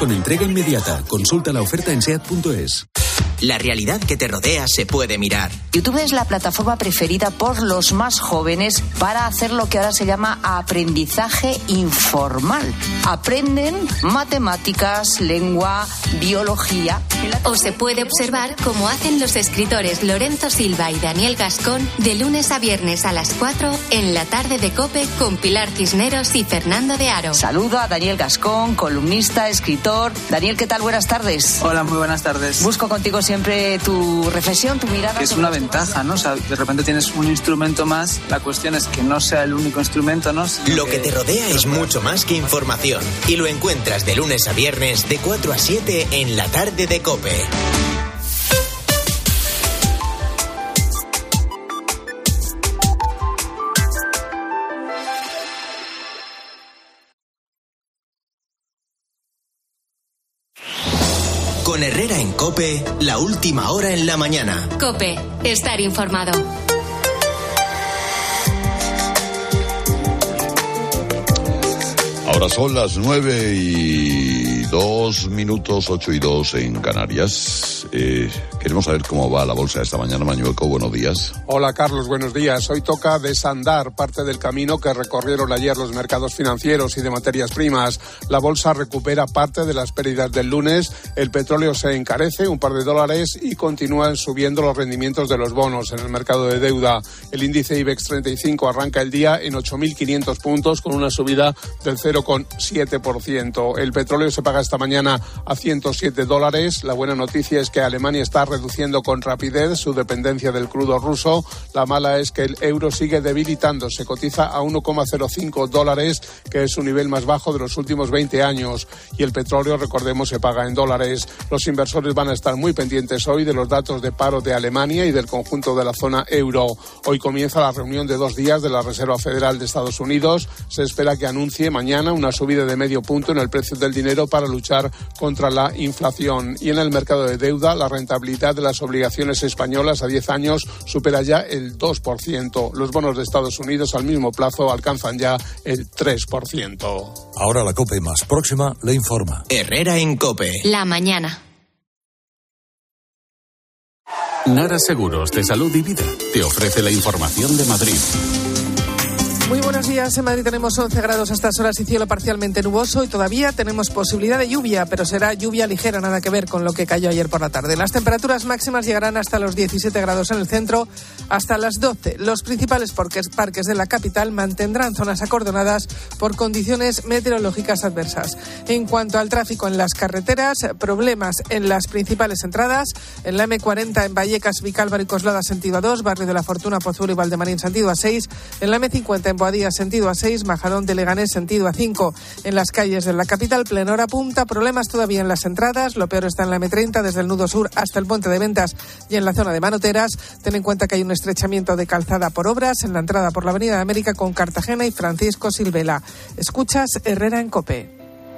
con entrega inmediata. Consulta la oferta en SEAT.es. La realidad que te rodea se puede mirar. YouTube es la plataforma preferida por los más jóvenes para hacer lo que ahora se llama aprendizaje informal. Aprenden matemáticas, lengua, biología. O se puede observar cómo hacen los escritores Lorenzo Silva y Daniel Gascón de lunes a viernes a las 4 en la tarde de COPE con Pilar Cisneros y Fernando de Aro. Saludo a Daniel Gascón, columnista, escritor. Daniel, ¿qué tal? Buenas tardes. Hola, muy buenas tardes. Busco contigo siempre tu reflexión, tu mirada. Es una ventaja, ¿no? O sea, de repente tienes un instrumento más. La cuestión es que no sea el único instrumento, ¿no? Lo que te rodea es mucho más que información. Y lo encuentras de lunes a viernes de 4 a 7 en la tarde de COPE. Con Herrera en COPE, la última hora en la mañana. COPE, estar informado. Ahora son las 9:02, 8:02 en Canarias. Queremos saber cómo va la bolsa esta mañana. Mañueco, buenos días. Hola, Carlos, buenos días. Hoy toca desandar parte del camino que recorrieron ayer los mercados financieros y de materias primas. La bolsa recupera parte de las pérdidas del lunes. El petróleo se encarece un par de dólares y continúan subiendo los rendimientos de los bonos en el mercado de deuda. El índice IBEX 35 arranca el día en 8.500 puntos con una subida del 0,7%. El petróleo se paga esta mañana a $107. La buena noticia es que Alemania está reduciendo con rapidez su dependencia del crudo ruso. La mala es que el euro sigue debilitándose, cotiza a $1,05, que es su nivel más bajo de los últimos 20 años. Y el petróleo, recordemos, se paga en dólares. Los inversores van a estar muy pendientes hoy de los datos de paro de Alemania y del conjunto de la zona euro. Hoy comienza la reunión de 2 días de la Reserva Federal de Estados Unidos. Se espera que anuncie mañana una subida de medio punto en el precio del dinero para luchar contra la inflación. Y en el mercado de deuda, la rentabilidad de las obligaciones españolas a 10 años supera ya el 2%. Los bonos de Estados Unidos al mismo plazo alcanzan ya el 3%. Ahora la COPE más próxima le informa. Herrera en COPE. La mañana. Nara Seguros de Salud y Vida te ofrece la información de Madrid. Muy buenos días. En Madrid tenemos 11 grados a estas horas y cielo parcialmente nuboso y todavía tenemos posibilidad de lluvia, pero será lluvia ligera, nada que ver con lo que cayó ayer por la tarde. Las temperaturas máximas llegarán hasta los 17 grados en el centro, hasta las 12. Los principales parques de la capital mantendrán zonas acordonadas por condiciones meteorológicas adversas. En cuanto al tráfico en las carreteras, problemas en las principales entradas. En la M40 en Vallecas, Vicálvaro y Coslada sentido A2, Barrio de la Fortuna, Pozuelo y Valdemarín sentido A6. En la M50 en Boadilla sentido A6, Majadón de Leganés sentido A5. En las calles de la capital, plena hora punta, problemas todavía en las entradas. Lo peor está en la M30 desde el nudo sur hasta el puente de Ventas y en la zona de Manoteras. Ten en cuenta que hay un estrechamiento de calzada por obras en la entrada por la Avenida de América con Cartagena y Francisco Silvela. Escuchas Herrera en COPE.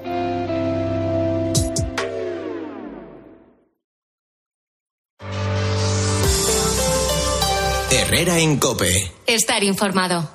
Herrera en COPE. Estar informado.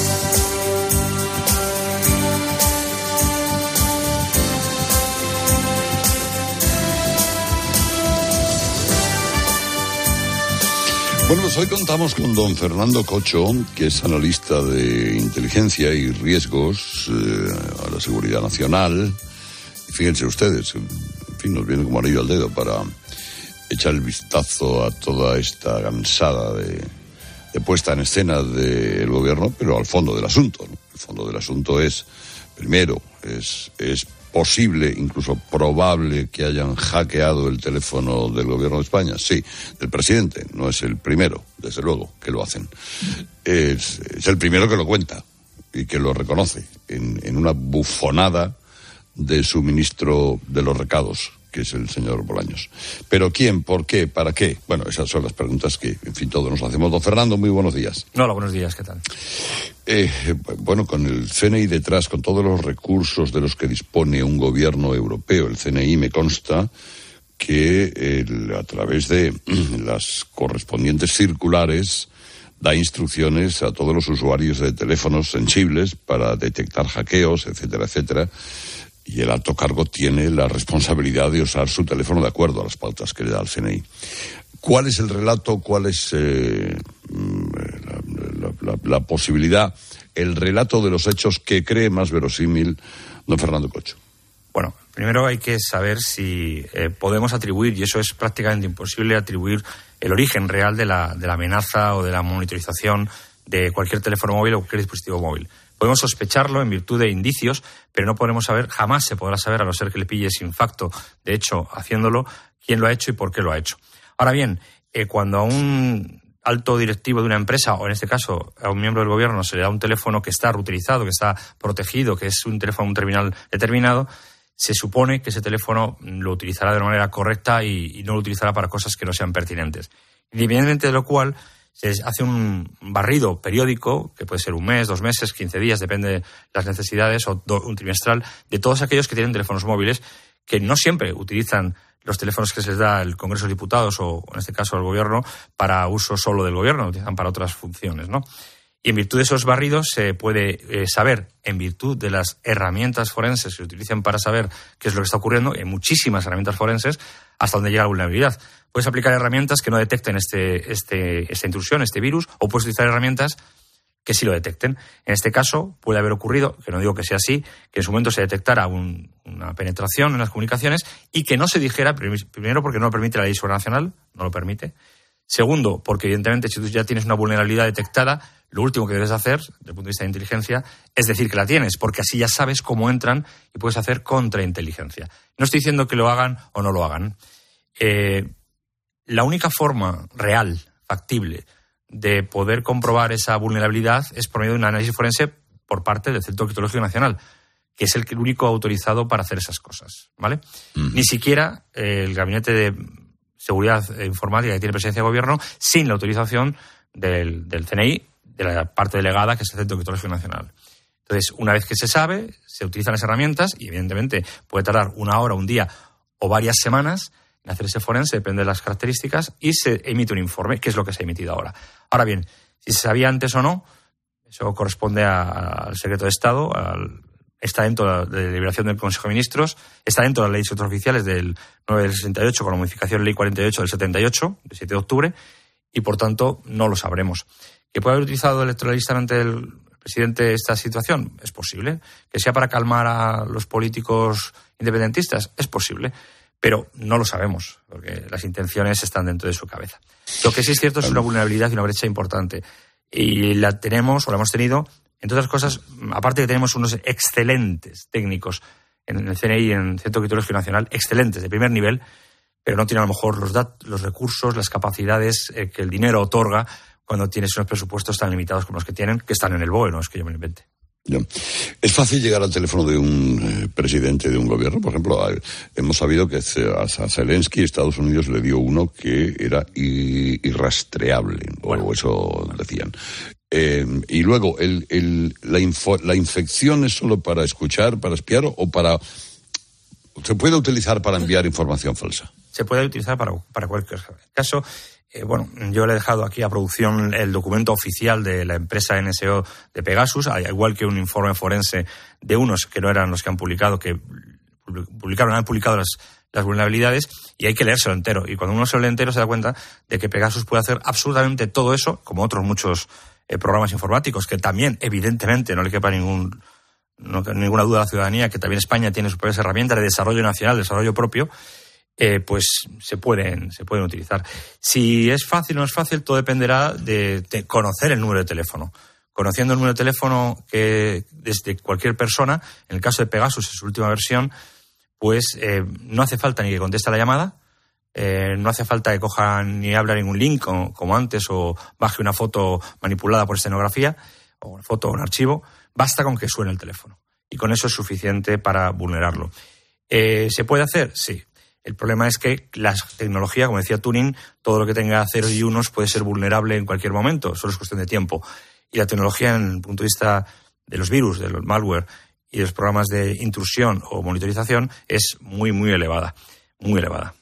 Bueno, pues hoy contamos con don Fernando Cocho, que es analista de inteligencia y riesgos a la seguridad nacional. Y fíjense ustedes, en fin, nos viene como anillo al dedo para echar el vistazo a toda esta gansada de puesta en escena del gobierno, pero al fondo del asunto, ¿no? El fondo del asunto es, primero, es posible, incluso probable, que hayan hackeado el teléfono del gobierno de España. Sí, del presidente, no es el primero, desde luego, que lo hacen. Es el primero que lo cuenta y que lo reconoce en una bufonada de su ministro de los recados, que es el señor Bolaños. ¿Pero quién? ¿Por qué? ¿Para qué? Bueno, esas son las preguntas que, en fin, todos nos hacemos. Don Fernando, muy buenos días. Hola, buenos días, ¿qué tal? Bueno, con el CNI detrás, con todos los recursos de los que dispone un gobierno europeo, el CNI me consta que a través de las correspondientes circulares da instrucciones a todos los usuarios de teléfonos sensibles para detectar hackeos, etcétera, etcétera. y el alto cargo tiene la responsabilidad de usar su teléfono de acuerdo a las pautas que le da el CNI. ¿Cuál es el relato? ¿Cuál es la posibilidad, el relato de los hechos que cree más verosímil don Fernando Cocho? Bueno, primero hay que saber si podemos atribuir, y eso es prácticamente imposible, atribuir el origen real de la amenaza o de la monitorización de cualquier teléfono móvil o cualquier dispositivo móvil. Podemos sospecharlo en virtud de indicios, pero no podemos saber, jamás se podrá saber, a no ser que le pille sin facto, de hecho, haciéndolo, quién lo ha hecho y por qué lo ha hecho. Ahora bien, cuando a un alto directivo de una empresa, o en este caso a un miembro del gobierno, se le da un teléfono que está reutilizado, que está protegido, que es un teléfono, un terminal determinado, se supone que ese teléfono lo utilizará de una manera correcta y no lo utilizará para cosas que no sean pertinentes. Independientemente de lo cual, se hace un barrido periódico, que puede ser un mes, 2 meses, 15 días, depende de las necesidades, o un trimestral, de todos aquellos que tienen teléfonos móviles, que no siempre utilizan los teléfonos que se les da el Congreso de Diputados, o en este caso el Gobierno, para uso solo del Gobierno, lo utilizan para otras funciones, ¿no? Y en virtud de esos barridos se puede saber, en virtud de las herramientas forenses que se utilizan para saber qué es lo que está ocurriendo, hay muchísimas herramientas forenses, hasta dónde llega la vulnerabilidad. Puedes aplicar herramientas que no detecten esta intrusión, este virus, o puedes utilizar herramientas que sí lo detecten. En este caso puede haber ocurrido, que no digo que sea así, que en su momento se detectara una penetración en las comunicaciones y que no se dijera, primero porque no lo permite la ley supranacional, no lo permite. Segundo, porque evidentemente si tú ya tienes una vulnerabilidad detectada, lo último que debes hacer, desde el punto de vista de inteligencia, es decir que la tienes, porque así ya sabes cómo entran y puedes hacer contrainteligencia. No estoy diciendo que lo hagan o no lo hagan. La única forma real, factible, de poder comprobar esa vulnerabilidad es por medio de un análisis forense por parte del Centro Criptológico Nacional, que es el único autorizado para hacer esas cosas, ¿vale? Ni siquiera el Gabinete de Seguridad Informática que tiene presidencia de gobierno, sin la autorización del CNI, de la parte delegada, que es el Centro Criptológico Nacional. Entonces, una vez que se sabe, se utilizan las herramientas y, evidentemente, puede tardar 1 hora, 1 día o varias semanas en hacer ese forense, depende de las características, y se emite un informe, que es lo que se ha emitido ahora. Ahora bien, si se sabía antes o no, eso corresponde al secreto de Estado, está dentro de la deliberación del Consejo de Ministros, está dentro de las leyes oficiales del 9 del 68, con la modificación de la Ley 48 del 78, del 7 de octubre, y por tanto no lo sabremos. ¿Que puede haber utilizado el electoralista ante el presidente esta situación? Es posible. ¿Que sea para calmar a los políticos independentistas? Es posible. Pero no lo sabemos, porque las intenciones están dentro de su cabeza. Lo que sí es cierto es una vulnerabilidad y una brecha importante. Y la tenemos, o la hemos tenido, entre otras cosas, aparte que tenemos unos excelentes técnicos en el CNI y en el Centro Criptológico Nacional, excelentes, de primer nivel, pero no tienen a lo mejor los recursos, las capacidades que el dinero otorga cuando tienes unos presupuestos tan limitados como los que tienen, que están en el BOE, no es que yo me lo invente. Ya. ¿Es fácil llegar al teléfono de un presidente de un gobierno? Por ejemplo, hemos sabido que a Zelensky Estados Unidos le dio uno que era irrastreable, bueno, o eso decían. Y luego, la infección es solo para escuchar, para espiar, o ¿se puede utilizar para enviar información falsa? Se puede utilizar para cualquier caso. Yo le he dejado aquí a producción el documento oficial de la empresa NSO de Pegasus, al igual que un informe forense de unos que no eran los que han publicado, que han publicado las vulnerabilidades, y hay que leérselo entero. Y cuando uno se lo lee entero se da cuenta de que Pegasus puede hacer absolutamente todo eso, como otros muchos programas informáticos, que también, evidentemente, no le quepa ninguna duda a la ciudadanía, que también España tiene sus propias herramientas de desarrollo nacional, desarrollo propio, pues se pueden utilizar. Si es fácil o no es fácil, todo dependerá de conocer el número de teléfono. Conociendo el número de teléfono que desde cualquier persona, en el caso de Pegasus, en su última versión, pues no hace falta ni que conteste la llamada, no hace falta que coja ni abra ningún link como antes, o baje una foto manipulada por escenografía, o una foto o un archivo. Basta con que suene el teléfono. Y con eso es suficiente para vulnerarlo. ¿Se puede hacer? Sí. El problema es que la tecnología, como decía Turing, todo lo que tenga ceros y unos puede ser vulnerable en cualquier momento, solo es cuestión de tiempo. Y la tecnología, en el punto de vista de los virus, de los malware y de los programas de intrusión o monitorización, es muy, muy elevada. Muy elevada.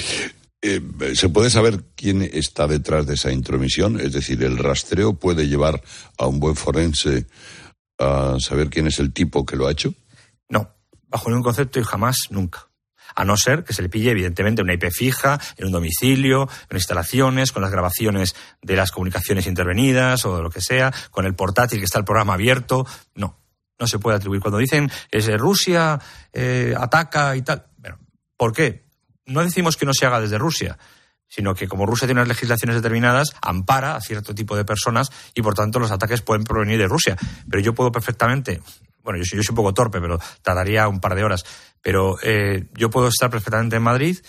¿Se puede saber quién está detrás de esa intromisión? Es decir, ¿el rastreo puede llevar a un buen forense a saber quién es el tipo que lo ha hecho? No. bajo ningún concepto y jamás, nunca. A no ser que se le pille, evidentemente, una IP fija, en un domicilio, en instalaciones, con las grabaciones de las comunicaciones intervenidas o de lo que sea, con el portátil que está el programa abierto. No se puede atribuir. Cuando dicen Rusia ataca y tal, bueno, ¿por qué? No decimos que no se haga desde Rusia, sino que como Rusia tiene unas legislaciones determinadas, ampara a cierto tipo de personas y, por tanto, los ataques pueden provenir de Rusia. Pero yo puedo perfectamente... Bueno, yo soy un poco torpe, pero tardaría un par de horas. Pero yo puedo estar perfectamente en Madrid,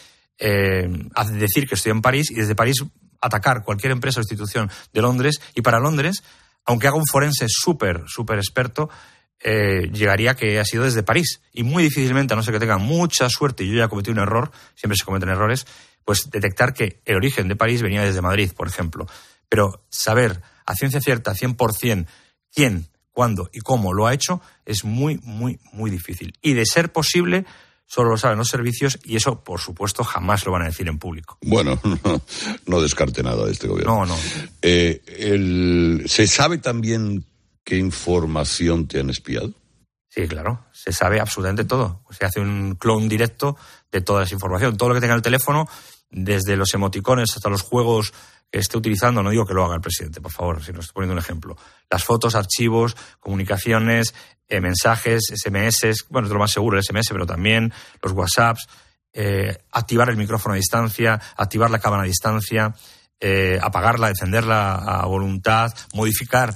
decir que estoy en París y desde París atacar cualquier empresa o institución de Londres. Y para Londres, aunque haga un forense súper experto, llegaría que ha sido desde París. Y muy difícilmente, a no ser que tenga mucha suerte, y yo ya cometí un error, siempre se cometen errores, pues detectar que el origen de París venía desde Madrid, por ejemplo. Pero saber a ciencia cierta, 100%, quién, cuándo y cómo lo ha hecho es muy difícil. Y de ser posible, solo lo saben los servicios y eso, por supuesto, jamás lo van a decir en público. Bueno, no descarte nada de este gobierno. No. ¿Se sabe también qué información te han espiado? Sí, claro. Se sabe absolutamente todo. Se hace un clon directo de toda esa información. Todo lo que tenga el teléfono, desde los emoticones hasta los juegos que esté utilizando, no digo que lo haga el presidente, por favor, si nos estoy poniendo un ejemplo. Las fotos, archivos, comunicaciones, mensajes, SMS, bueno, es lo más seguro el SMS, pero también los WhatsApps, activar el micrófono a distancia, activar la cámara a distancia, apagarla, encenderla a voluntad, modificar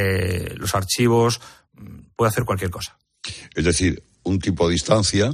los archivos, puede hacer cualquier cosa. Es decir, un tipo a distancia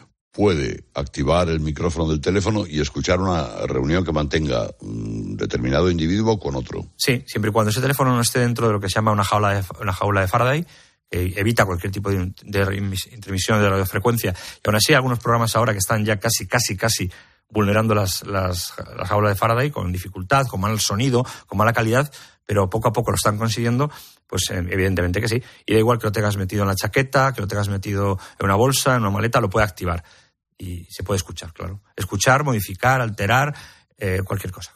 puede activar el micrófono del teléfono y escuchar una reunión que mantenga un determinado individuo con otro. Sí, siempre y cuando ese teléfono no esté dentro de lo que se llama una jaula de Faraday, que evita cualquier tipo de intermisión de radiofrecuencia. Y aún así, algunos programas ahora que están ya casi vulnerando las jaulas de Faraday con dificultad, con mal sonido, con mala calidad, pero poco a poco lo están consiguiendo, pues evidentemente que sí. Y da igual que lo tengas metido en la chaqueta, que lo tengas metido en una bolsa, en una maleta, lo puede activar. Y se puede escuchar, claro. Escuchar, modificar, alterar, cualquier cosa.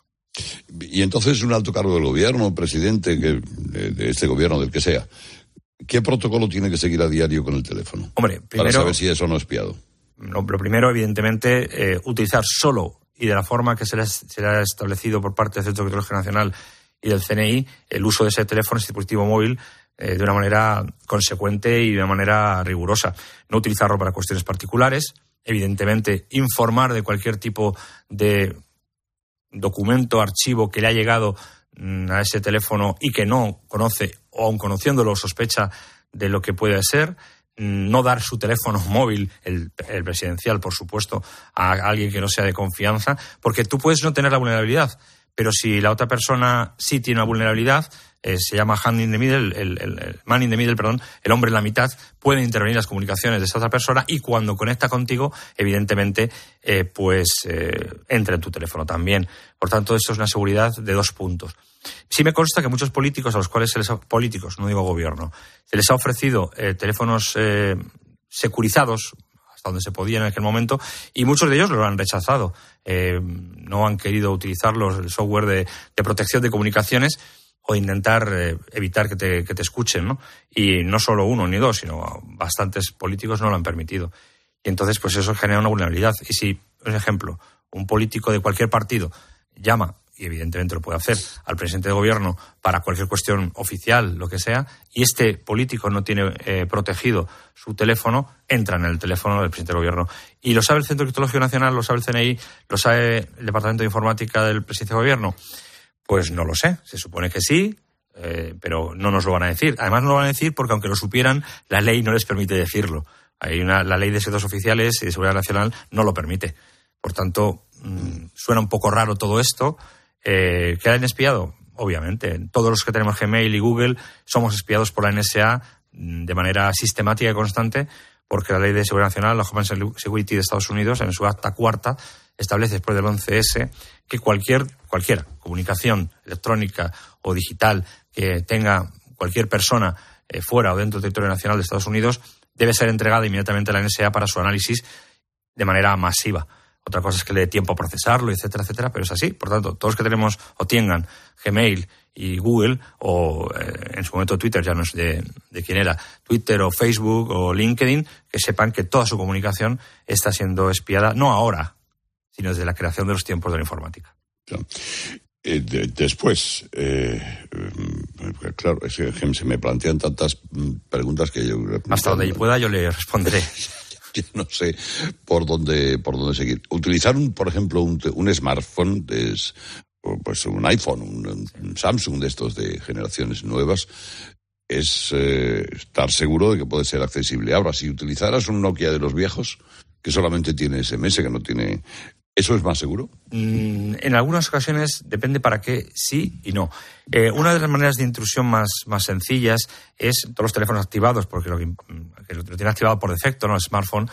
Y entonces un alto cargo del gobierno, presidente de este gobierno, del que sea, ¿qué protocolo tiene que seguir a diario con el teléfono? Hombre, primero, para saber si eso no es espiado. Lo primero, evidentemente, utilizar solo y de la forma que se le ha establecido por parte del Centro de Criptología Nacional y del CNI, el uso de ese teléfono, ese dispositivo móvil, de una manera consecuente y de una manera rigurosa. No utilizarlo para cuestiones particulares. Evidentemente, informar de cualquier tipo de documento, archivo que le ha llegado a ese teléfono y que no conoce, o aun conociéndolo sospecha de lo que puede ser. No dar su teléfono móvil, el presidencial, por supuesto, a alguien que no sea de confianza, porque tú puedes no tener la vulnerabilidad, pero si la otra persona sí tiene una vulnerabilidad, se llama hand in the middle, el man in the middle, perdón, el hombre en la mitad, puede intervenir las comunicaciones de esa otra persona y cuando conecta contigo, evidentemente, entra en tu teléfono también. Por tanto, esto es una seguridad de 2 puntos. Sí me consta que muchos políticos, a los cuales políticos, no digo gobierno, se les ha ofrecido teléfonos securizados, hasta donde se podía en aquel momento, y muchos de ellos lo han rechazado. No han querido utilizar el software de protección de comunicaciones o intentar evitar que te escuchen, ¿no? Y no solo uno ni dos, sino bastantes políticos no lo han permitido. Y entonces, pues eso genera una vulnerabilidad. Y si, por ejemplo, un político de cualquier partido llama, y evidentemente lo puede hacer, al presidente de gobierno para cualquier cuestión oficial, lo que sea, y este político no tiene protegido su teléfono, entra en el teléfono del presidente de gobierno. Y lo sabe el Centro de Criptología Nacional, lo sabe el CNI, lo sabe el Departamento de Informática del presidente de gobierno. Pues no lo sé, se supone que sí, pero no nos lo van a decir. Además no lo van a decir porque aunque lo supieran, la ley no les permite decirlo. La ley de secretos oficiales y de seguridad nacional no lo permite. Por tanto, suena un poco raro todo esto. ¿Que han espiado? Obviamente. Todos los que tenemos Gmail y Google somos espiados por la NSA de manera sistemática y constante, porque la Ley de Seguridad Nacional, la Homeland Security de Estados Unidos, en su acta 4, establece después del 11S que cualquiera comunicación electrónica o digital que tenga cualquier persona fuera o dentro del territorio nacional de Estados Unidos debe ser entregada inmediatamente a la NSA para su análisis de manera masiva. Otra cosa es que le dé tiempo a procesarlo, etcétera, etcétera, pero es así. Por tanto, todos los que tenemos o tengan Gmail y Google, o en su momento Twitter, ya no es de quién era, Twitter o Facebook o LinkedIn, que sepan que toda su comunicación está siendo espiada, no ahora, sino desde la creación de los tiempos de la informática. Después, claro, es que se me plantean tantas preguntas que yo... Hasta donde yo pueda yo le responderé. Yo no sé por dónde seguir. Utilizar, por ejemplo, un smartphone, pues un iPhone, un Samsung de estos de generaciones nuevas, es estar seguro de que puede ser accesible. Ahora, si utilizaras un Nokia de los viejos, que solamente tiene SMS, que no tiene... ¿Eso es más seguro? En algunas ocasiones depende para qué sí y no. Una de las maneras de intrusión más sencillas es todos los teléfonos activados, porque lo tiene activado por defecto, ¿no? El smartphone,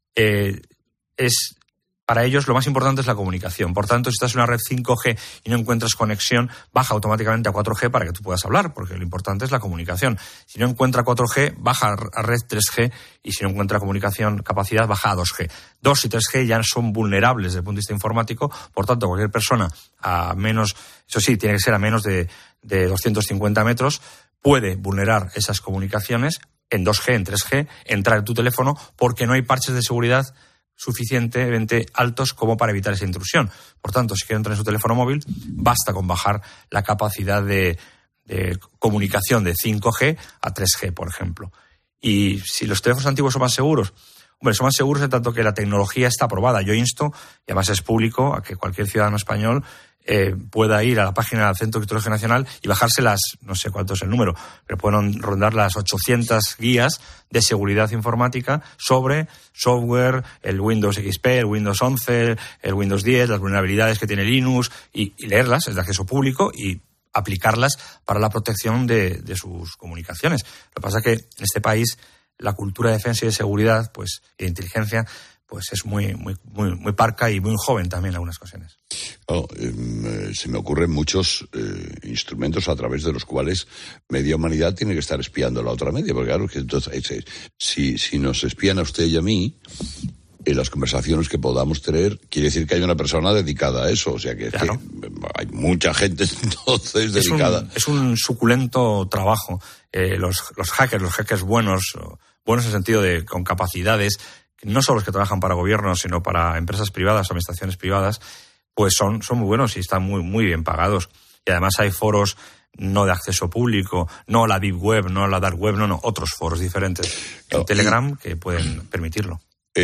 para ellos lo más importante es la comunicación. Por tanto, si estás en una red 5G y no encuentras conexión, baja automáticamente a 4G para que tú puedas hablar, porque lo importante es la comunicación. Si no encuentra 4G, baja a red 3G, y si no encuentra comunicación, capacidad, baja a 2G. 2 y 3G ya son vulnerables desde el punto de vista informático, por tanto, cualquier persona a menos, eso sí, tiene que ser a menos de 250 metros, puede vulnerar esas comunicaciones en 2G, en 3G, entrar en tu teléfono, porque no hay parches de seguridad suficientemente altos como para evitar esa intrusión. Por tanto, si quieren entrar en su teléfono móvil, basta con bajar la capacidad de comunicación de 5G a 3G, por ejemplo. Y si los teléfonos antiguos son más seguros, son más seguros en tanto que la tecnología está aprobada. Yo insto, y además es público, a que cualquier ciudadano español pueda ir a la página del Centro de Criptología Nacional y bajarse no sé cuánto es el número, pero pueden rondar las 800 guías de seguridad informática sobre software, el Windows XP, el Windows 11, el Windows 10, las vulnerabilidades que tiene Linux, y leerlas, es de acceso público, y aplicarlas para la protección de sus comunicaciones. Lo que pasa es que en este país la cultura de defensa y de seguridad, pues, y de inteligencia, pues es muy parca y muy joven también en algunas ocasiones. Oh, se me ocurren muchos instrumentos a través de los cuales media humanidad tiene que estar espiando a la otra media, porque claro, que entonces, si nos espían a usted y a mí, en las conversaciones que podamos tener, quiere decir que hay una persona dedicada a eso, o sea que, claro, es que hay mucha gente entonces dedicada. Es un suculento trabajo. Los hackers buenos en el sentido de con capacidades, no solo los que trabajan para gobiernos, sino para empresas privadas o administraciones privadas, pues son muy buenos y están muy bien pagados. Y además hay foros no de acceso público, no la Deep Web, no la Dark Web, no, otros foros diferentes en Telegram que pueden permitirlo.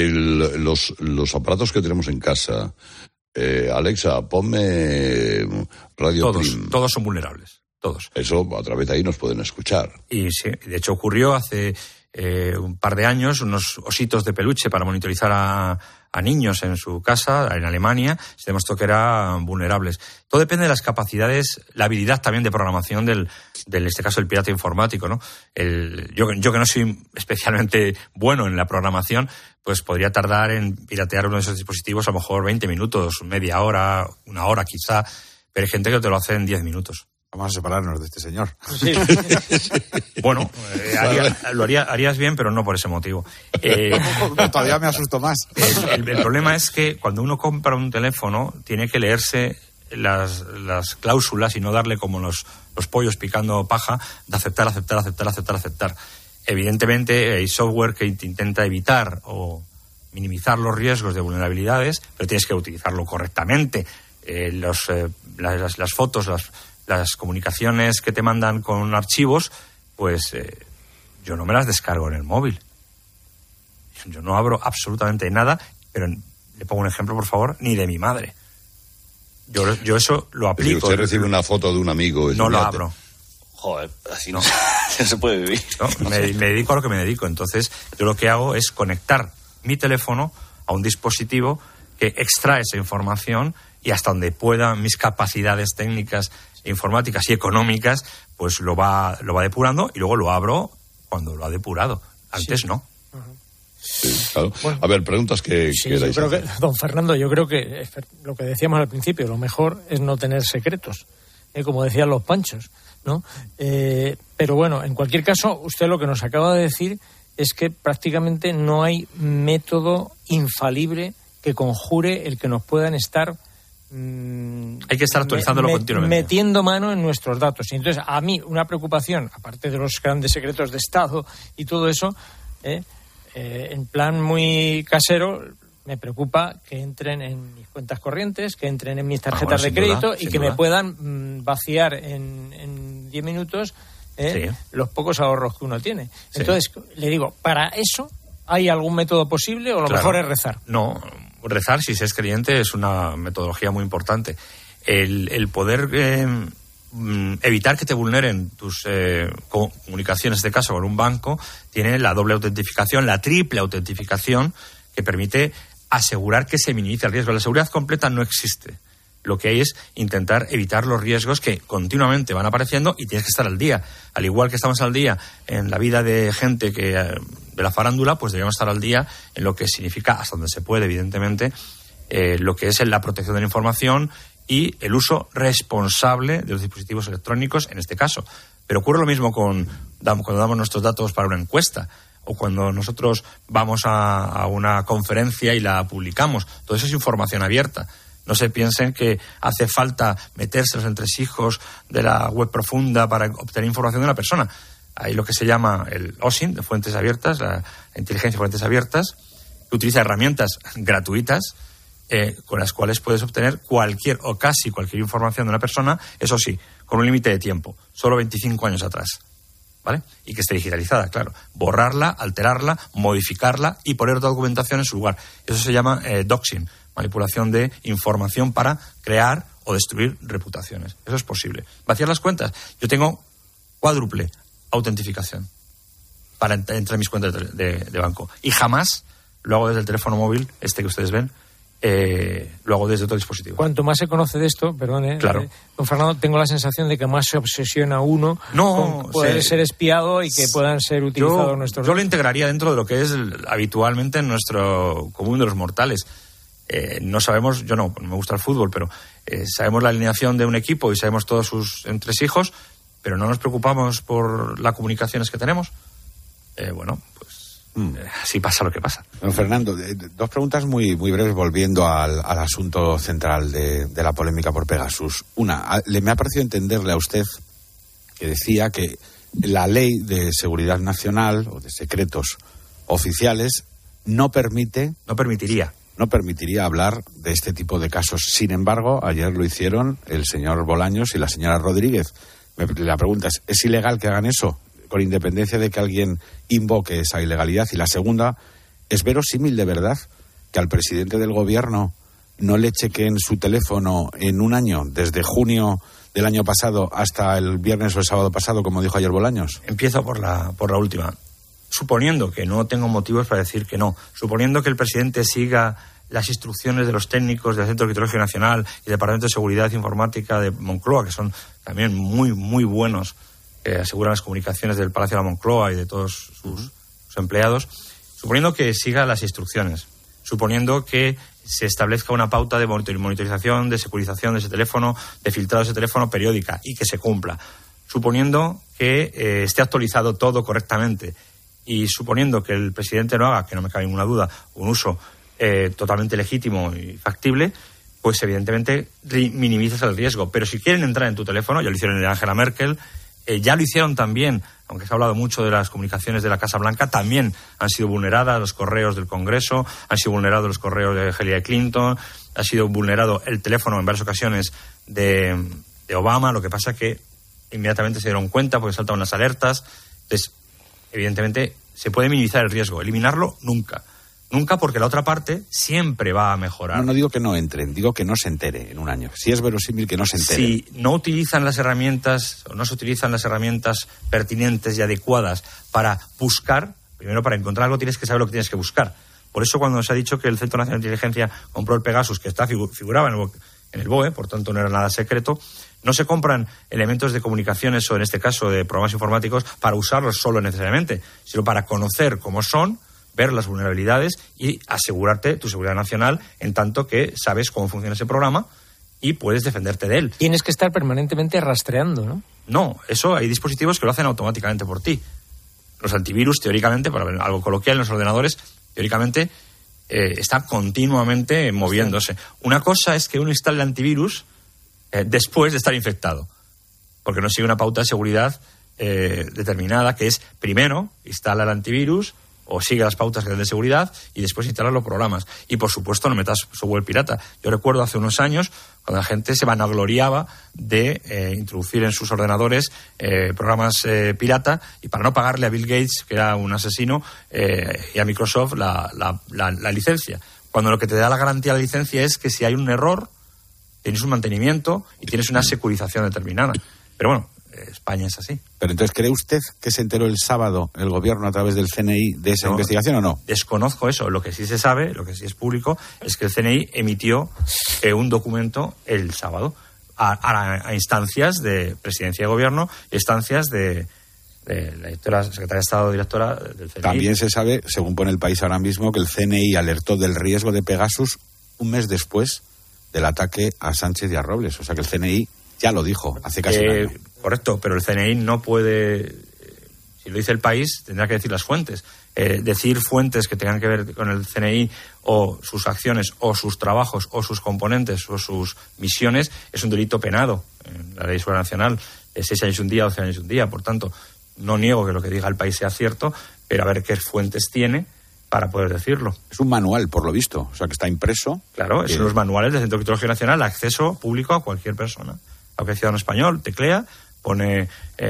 Los aparatos que tenemos en casa, Alexa, ponme Radio Prim. Todos son vulnerables, todos. Eso, a través de ahí nos pueden escuchar. Y sí, de hecho ocurrió hace un par de años, unos ositos de peluche para monitorizar a niños en su casa, en Alemania, se demostró que eran vulnerables. Todo depende de las capacidades, la habilidad también de programación en este caso, el pirata informático, ¿no? Yo que no soy especialmente bueno en la programación, pues podría tardar en piratear uno de esos dispositivos a lo mejor 20 minutos, media hora, una hora quizá, pero hay gente que te lo hace en 10 minutos. Vamos a separarnos de este señor. Sí. Bueno, harías bien, pero no por ese motivo. Todavía me asusto más. El problema es que cuando uno compra un teléfono, tiene que leerse las cláusulas y no darle como los pollos picando paja de aceptar. Evidentemente hay software que intenta evitar o minimizar los riesgos de vulnerabilidades, pero tienes que utilizarlo correctamente. Las fotos, las comunicaciones que te mandan con archivos, pues yo no me las descargo en el móvil. Yo no abro absolutamente nada, pero le pongo un ejemplo, por favor, ni de mi madre. Yo eso lo aplico. Si usted recibe una foto de un amigo... No lo abro. Joder, así no se puede vivir. ¿No? Me dedico a lo que me dedico. Entonces, yo lo que hago es conectar mi teléfono a un dispositivo que extrae esa información y hasta donde pueda mis capacidades técnicas, informáticas y económicas, pues lo va depurando y luego lo abro cuando lo ha depurado. Antes no. Sí, claro. Bueno, a ver, preguntas que... Sí, yo creo que, don Fernando, yo creo que lo que decíamos al principio, lo mejor es no tener secretos, como decían los panchos, ¿no? Pero bueno, en cualquier caso, usted lo que nos acaba de decir es que prácticamente no hay método infalible que conjure el que nos puedan estar hay que estar actualizándolo continuamente, metiendo mano en nuestros datos. Y entonces a mí una preocupación, aparte de los grandes secretos de Estado y todo eso, en plan muy casero, me preocupa que entren en mis cuentas corrientes, que entren en mis tarjetas de crédito y que me puedan vaciar en 10 minutos los pocos ahorros que uno tiene. Entonces, le digo, para eso, ¿hay algún método posible o lo mejor es rezar? No, rezar, si se es creyente, es una metodología muy importante. El poder evitar que te vulneren tus comunicaciones, en este caso con un banco, tiene la doble autentificación, la triple autentificación, que permite asegurar que se minimice el riesgo. La seguridad completa no existe. Lo que hay es intentar evitar los riesgos que continuamente van apareciendo y tienes que estar al día. Al igual que estamos al día en la vida de gente que de la farándula, pues debemos estar al día en lo que significa, hasta donde se puede, evidentemente, lo que es la protección de la información y el uso responsable de los dispositivos electrónicos, en este caso. Pero ocurre lo mismo cuando damos nuestros datos para una encuesta, o cuando nosotros vamos a una conferencia y la publicamos. Todo eso es información abierta. No se piensen que hace falta meterse los entresijos de la web profunda para obtener información de una persona. Hay lo que se llama el OSINT, de fuentes abiertas, la inteligencia de fuentes abiertas, que utiliza herramientas gratuitas con las cuales puedes obtener cualquier o casi cualquier información de una persona, eso sí, con un límite de tiempo, solo 25 años atrás. ¿Vale? Y que esté digitalizada, claro. Borrarla, alterarla, modificarla y poner otra documentación en su lugar. Eso se llama doxing, manipulación de información para crear o destruir reputaciones. Eso es posible. Vaciar las cuentas. Yo tengo cuádruple autentificación para entrar en mis cuentas de banco. Y jamás lo hago desde el teléfono móvil, que ustedes ven, lo hago desde otro dispositivo. Cuanto más se conoce de esto, perdón, claro. Don Fernando, tengo la sensación de que más se obsesiona uno con poder ser espiado y que puedan ser utilizados nuestros... Yo lo integraría dentro de lo que es habitualmente en nuestro común de los mortales. No sabemos, yo no me gusta el fútbol, pero sabemos la alineación de un equipo y sabemos todos sus entresijos, pero no nos preocupamos por las comunicaciones que tenemos. Así pasa lo que pasa. Don Fernando, dos preguntas muy breves volviendo al asunto central de la polémica por Pegasus. Una, me ha parecido entenderle a usted que decía que la ley de seguridad nacional o de secretos oficiales no permitiría hablar de este tipo de casos. Sin embargo, ayer lo hicieron el señor Bolaños y la señora Rodríguez. La pregunta ¿es ilegal que hagan eso? Con independencia de que alguien invoque esa ilegalidad. Y la segunda, ¿es verosímil de verdad que al presidente del gobierno no le chequeen su teléfono en un año, desde junio del año pasado hasta el viernes o el sábado pasado, como dijo ayer Bolaños? Empiezo por la última. Suponiendo que no tengo motivos para decir que no, suponiendo que el presidente siga las instrucciones de los técnicos del Centro Criptológico Nacional y del Departamento de Seguridad Informática de Moncloa, que son también muy, muy buenos, que aseguran las comunicaciones del Palacio de la Moncloa y de todos sus empleados, suponiendo que siga las instrucciones, suponiendo que se establezca una pauta de monitorización, de securización de ese teléfono, de filtrado de ese teléfono periódica y que se cumpla, suponiendo que esté actualizado todo correctamente y suponiendo que el presidente no haga, que no me cabe ninguna duda, un uso totalmente legítimo y factible, pues evidentemente minimizas el riesgo. Pero si quieren entrar en tu teléfono, ya lo hicieron en Angela Merkel, ya lo hicieron también, aunque se ha hablado mucho de las comunicaciones de la Casa Blanca, también han sido vulneradas los correos del Congreso, han sido vulnerados los correos de Hillary Clinton, ha sido vulnerado el teléfono en varias ocasiones de Obama. Lo que pasa es que inmediatamente se dieron cuenta porque saltaron las alertas. Entonces, evidentemente, se puede minimizar el riesgo. Eliminarlo, nunca. Nunca, porque la otra parte siempre va a mejorar. No digo que no entren, digo que no se entere en un año. Si es verosímil que no se entere. Si no utilizan las herramientas, o no se utilizan las herramientas pertinentes y adecuadas para buscar, primero para encontrar algo tienes que saber lo que tienes que buscar. Por eso cuando se ha dicho que el Centro Nacional de Inteligencia compró el Pegasus, que figuraba en el BOE, por tanto no era nada secreto, no se compran elementos de comunicaciones o en este caso de programas informáticos para usarlos solo necesariamente, sino para conocer cómo son, ver las vulnerabilidades y asegurarte tu seguridad nacional en tanto que sabes cómo funciona ese programa y puedes defenderte de él. Tienes que estar permanentemente rastreando, ¿no? No, eso hay dispositivos que lo hacen automáticamente por ti. Los antivirus, teóricamente, para algo coloquial en los ordenadores, teóricamente está continuamente moviéndose. Una cosa es que uno instale el antivirus después de estar infectado, porque no sigue una pauta de seguridad determinada, que es primero instala el antivirus o sigue las pautas de seguridad y después instalar los programas. Y, por supuesto, no metas software pirata. Yo recuerdo hace unos años cuando la gente se vanagloriaba de introducir en sus ordenadores programas pirata, y para no pagarle a Bill Gates, que era un asesino, y a Microsoft la licencia. Cuando lo que te da la garantía de la licencia es que si hay un error, tienes un mantenimiento y tienes una securización determinada. Pero bueno, España es así. Pero entonces, ¿cree usted que se enteró el sábado el gobierno a través del CNI de esa investigación o no? Desconozco eso. Lo que sí se sabe, lo que sí es público, es que el CNI emitió un documento el sábado a instancias de Presidencia de Gobierno, instancias de la directora, secretaria de Estado, directora del CNI. También se sabe, según pone El País ahora mismo, que el CNI alertó del riesgo de Pegasus un mes después del ataque a Sánchez y a Robles. O sea que el CNI ya lo dijo hace casi un año. Correcto, pero el CNI no puede, si lo dice El País, tendrá que decir las fuentes. Decir fuentes que tengan que ver con el CNI o sus acciones o sus trabajos o sus componentes o sus misiones es un delito penado en la ley supranacional. 6 años y un día, 12 años y un día. Por tanto, no niego que lo que diga El País sea cierto, pero a ver qué fuentes tiene para poder decirlo. Es un manual, por lo visto, o sea que está impreso. Claro, son los manuales del Centro de Criptología Nacional, acceso público a cualquier persona. A cualquier ciudadano español, teclea, pone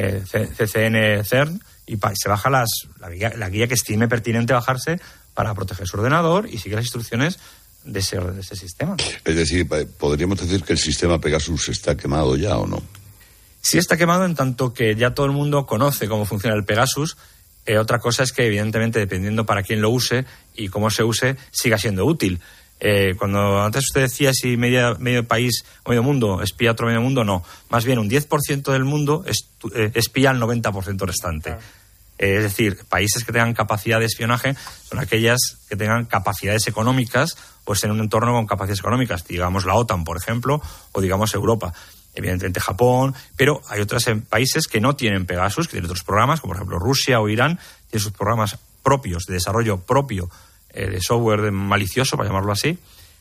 CCN CERN y se baja la guía que estime pertinente bajarse para proteger su ordenador y sigue las instrucciones de ese sistema. Es decir, ¿podríamos decir que el sistema Pegasus está quemado ya o no? Sí está quemado en tanto que ya todo el mundo conoce cómo funciona el Pegasus. Otra cosa es que, evidentemente, dependiendo para quién lo use y cómo se use, siga siendo útil. Cuando antes usted decía si medio país o medio mundo espía a otro medio mundo, no. Más bien un 10% del mundo espía al 90% restante. Claro. Es decir, países que tengan capacidad de espionaje son aquellas que tengan capacidades económicas, pues en un entorno con capacidades económicas, digamos la OTAN, por ejemplo, o digamos Europa. Evidentemente Japón, pero hay otros países que no tienen Pegasus, que tienen otros programas, como por ejemplo Rusia o Irán, tienen sus programas propios, de desarrollo propio, de software malicioso, para llamarlo así,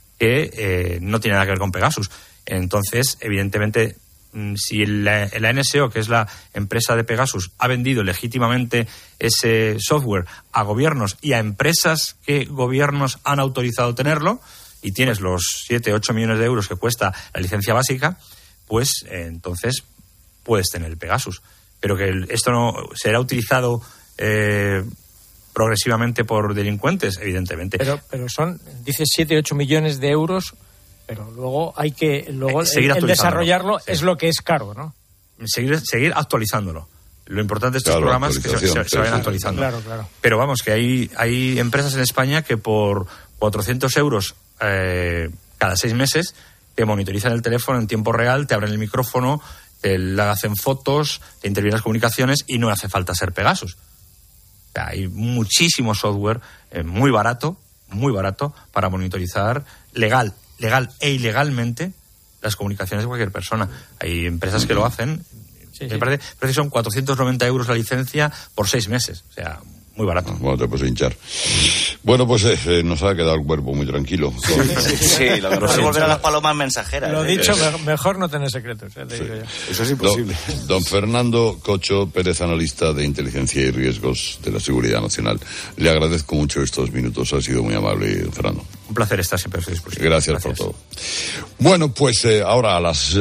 que no tiene nada que ver con Pegasus. Entonces, evidentemente, si la NSO, que es la empresa de Pegasus, ha vendido legítimamente ese software a gobiernos y a empresas que gobiernos han autorizado tenerlo, y tienes los 7-8 millones de euros que cuesta la licencia básica, pues entonces puedes tener el Pegasus. Pero que esto no será utilizado progresivamente por delincuentes, evidentemente. Pero son, dice 7-8 millones de euros, pero luego hay que el desarrollarlo, sí. Es lo que es caro, ¿no? Seguir actualizándolo. Lo importante de estos programas es que se vayan actualizando. Claro. Pero vamos, que hay empresas en España que por 400 euros cada 6 meses te monitorizan el teléfono en tiempo real, te abren el micrófono, te hacen fotos, te intervienen las comunicaciones y no hace falta ser Pegasus. O sea, hay muchísimo software muy barato para monitorizar legal e ilegalmente las comunicaciones de cualquier persona. Hay empresas que lo hacen. Sí. Me parece que son 490 euros la licencia por 6 meses. O sea, muy barato. Bueno, te puedes hinchar. Bueno, pues nos ha quedado el cuerpo muy tranquilo. Sí, lo mejor es volver a las palomas mensajeras. Lo dicho, mejor no tener secretos. Sí. Eso es imposible. Don Fernando Cocho Pérez, analista de inteligencia y riesgos de la Seguridad Nacional. Le agradezco mucho estos minutos. Ha sido muy amable, Fernando. Un placer estar siempre a su disposición. Gracias por todo. Bueno, pues ahora a las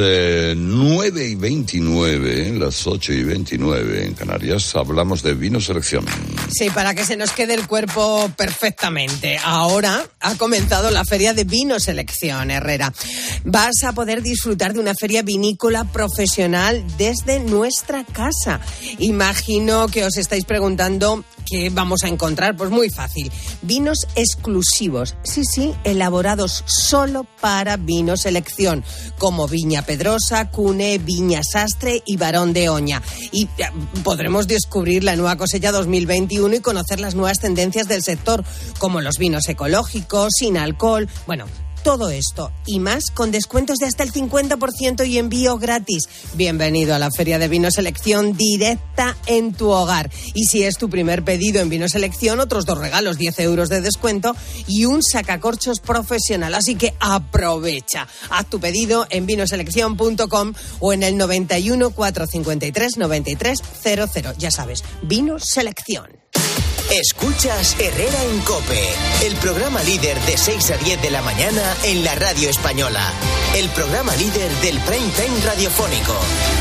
9:29, las 8:29 en Canarias, hablamos de vino selección. Sí, para que se nos quede el cuerpo perfectamente. Ahora ha comenzado la Feria de Vino Selección, Herrera. Vas a poder disfrutar de una feria vinícola profesional desde nuestra casa. Imagino que os estáis preguntando qué vamos a encontrar. Pues muy fácil. Vinos exclusivos. Sí, elaborados solo para Vino Selección, como Viña Pedrosa, Cune, Viña Sastre y Barón de Oña. Y podremos descubrir la nueva cosecha 2021 y conocer las nuevas tendencias del sector, como los vinos ecológicos, sin alcohol. Bueno, Todo esto y más con descuentos de hasta el 50% y envío gratis. Bienvenido a la Feria de Vino Selección, directa en tu hogar. Y si es tu primer pedido en Vino Selección, otros 2 regalos, 10 euros de descuento y un sacacorchos profesional. Así que aprovecha. Haz tu pedido en vinoselección.com o en el 91 453 9300. Ya sabes, Vino Selección. Escuchas Herrera en COPE, el programa líder de 6 a 10 de la mañana en la radio española. El programa líder del prime time radiofónico.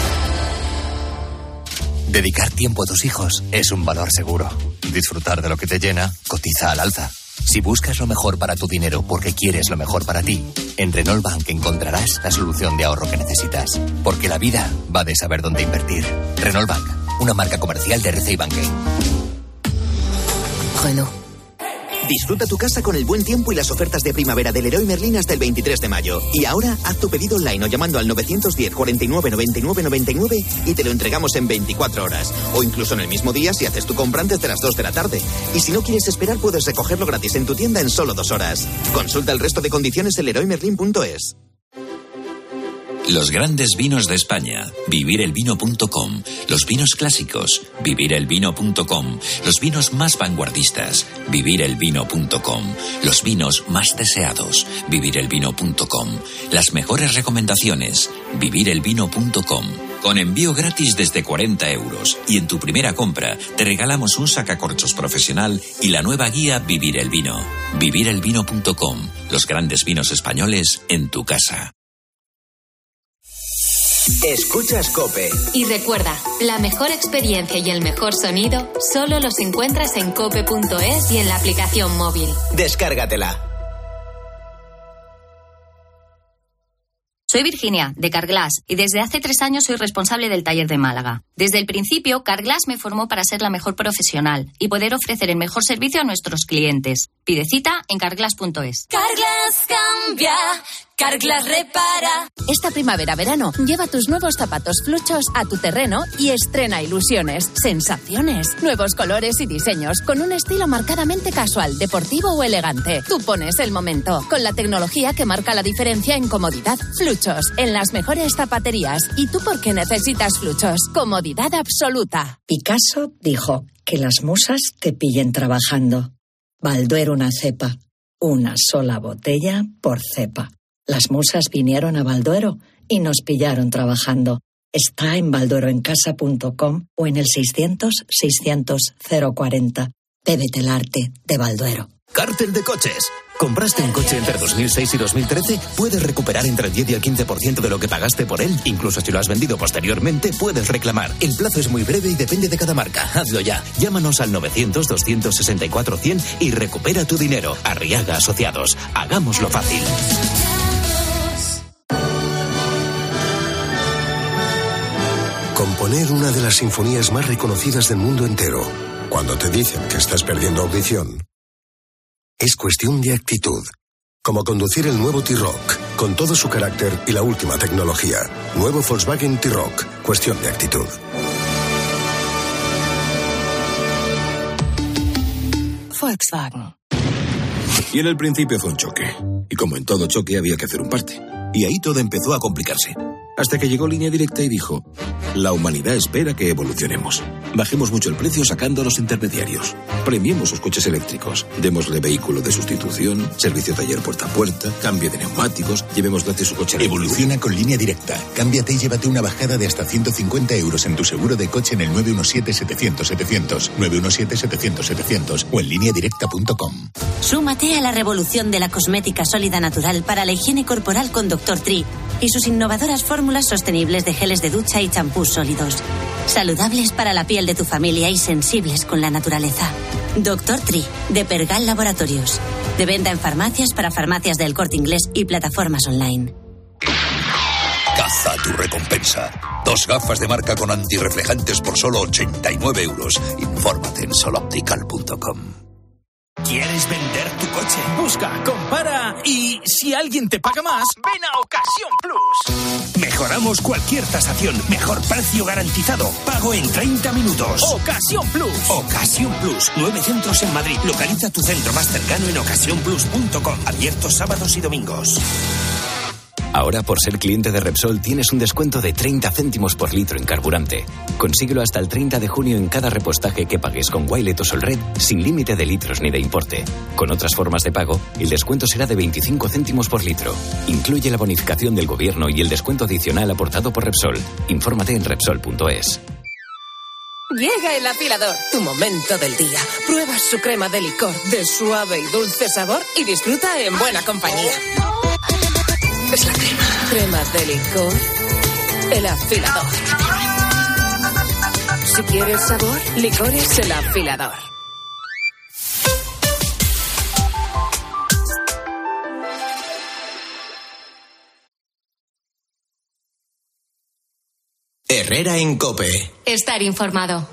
Dedicar tiempo a tus hijos es un valor seguro. Disfrutar de lo que te llena cotiza al alza. Si buscas lo mejor para tu dinero porque quieres lo mejor para ti, en Renault Bank encontrarás la solución de ahorro que necesitas. Porque la vida va de saber dónde invertir. Renault Bank, una marca comercial de RCI Banque. Renault. Disfruta tu casa con el buen tiempo y las ofertas de primavera del Leroy Merlin hasta el 23 de mayo. Y ahora, haz tu pedido online o llamando al 910 49 99 99 y te lo entregamos en 24 horas. O incluso en el mismo día si haces tu compra antes de las 2 de la tarde. Y si no quieres esperar, puedes recogerlo gratis en tu tienda en solo 2 horas. Consulta el resto de condiciones en leroymerlin.es. Los grandes vinos de España, vivirelvino.com. Los vinos clásicos, vivirelvino.com. Los vinos más vanguardistas, vivirelvino.com. Los vinos más deseados, vivirelvino.com. Las mejores recomendaciones, vivirelvino.com. Con envío gratis desde 40 euros. Y en tu primera compra te regalamos un sacacorchos profesional y la nueva guía Vivir el Vino. Vivirelvino.com. Los grandes vinos españoles en tu casa. Escuchas COPE. Y recuerda, la mejor experiencia y el mejor sonido solo los encuentras en cope.es y en la aplicación móvil. Descárgatela. Soy Virginia, de Carglass, y desde hace 3 años soy responsable del taller de Málaga. Desde el principio, Carglass me formó para ser la mejor profesional y poder ofrecer el mejor servicio a nuestros clientes. Pide cita en carglass.es. Carglass cambia, Carglass repara. Esta primavera-verano, lleva tus nuevos zapatos fluchos a tu terreno y estrena ilusiones, sensaciones, nuevos colores y diseños, con un estilo marcadamente casual, deportivo o elegante. Tú pones el momento, con la tecnología que marca la diferencia en comodidad. Fluchos, en las mejores zapaterías. ¿Y tú por qué necesitas Fluchos? Comodidad absoluta. Picasso dijo que las musas te pillen trabajando. Balduero una cepa, una sola botella por cepa. Las musas vinieron a Balduero y nos pillaron trabajando. Está en baldueroencasa.com o en el 600-600-040. Bébete el arte de Balduero. Cártel de coches. ¿Compraste un coche entre 2006 y 2013? Puedes recuperar entre el 10 y el 15% de lo que pagaste por él. Incluso si lo has vendido posteriormente, puedes reclamar. El plazo es muy breve y depende de cada marca. Hazlo ya. Llámanos al 900-264-100 y recupera tu dinero. Arriaga Asociados. Hagámoslo fácil. Componer una de las sinfonías más reconocidas del mundo entero, cuando te dicen que estás perdiendo audición, es cuestión de actitud. Como conducir el nuevo T-Roc, con todo su carácter y la última tecnología. Nuevo Volkswagen T-Roc, cuestión de actitud. Volkswagen. Y en el principio fue un choque. Y como en todo choque había que hacer un parte. Y ahí todo empezó a complicarse. Hasta que llegó Línea Directa y dijo: la humanidad espera que evolucionemos. Bajemos mucho el precio sacando a los intermediarios. Premiemos sus coches eléctricos. Démosle vehículo de sustitución, servicio taller puerta a puerta, cambio de neumáticos, llevemos gratis su coche eléctrico. Evoluciona con Línea Directa. Cámbiate y llévate una bajada de hasta 150 euros en tu seguro de coche en el 917-700-700, 917-700-700 o en lineadirecta.com. Súmate a la revolución de la cosmética sólida natural para la higiene corporal con Dr. Tree y sus innovadoras fórmulas sostenibles de geles de ducha y champús sólidos. Saludables para la piel de tu familia y sensibles con la naturaleza. Dr. Tree, de Pergal Laboratorios. De venta en farmacias para farmacias del Corte Inglés y plataformas online. Caza tu recompensa. 2 gafas de marca con antirreflejantes por solo 89 euros. Infórmate en soloptical.com. ¿Quieres vender tu coche? Busca, compara Y si alguien te paga más, ven a Ocasión Plus. Mejoramos cualquier tasación. Mejor precio garantizado. Pago en 30 minutos. Ocasión Plus. Ocasión Plus. 9 centros en Madrid. Localiza tu centro más cercano en ocasiónplus.com. Abiertos sábados y domingos. Ahora, por ser cliente de Repsol, tienes un descuento de 30 céntimos por litro en carburante. Consíguelo hasta el 30 de junio en cada repostaje que pagues con Wilet o Solred, sin límite de litros ni de importe. Con otras formas de pago, el descuento será de 25 céntimos por litro. Incluye la bonificación del gobierno y el descuento adicional aportado por Repsol. Infórmate en Repsol.es. Llega el afilador, tu momento del día. Prueba su crema de licor de suave y dulce sabor y disfruta en buena compañía. Es la crema de licor, el afilador. Si quieres sabor, licores el afilador. Herrera en COPE. Estar informado.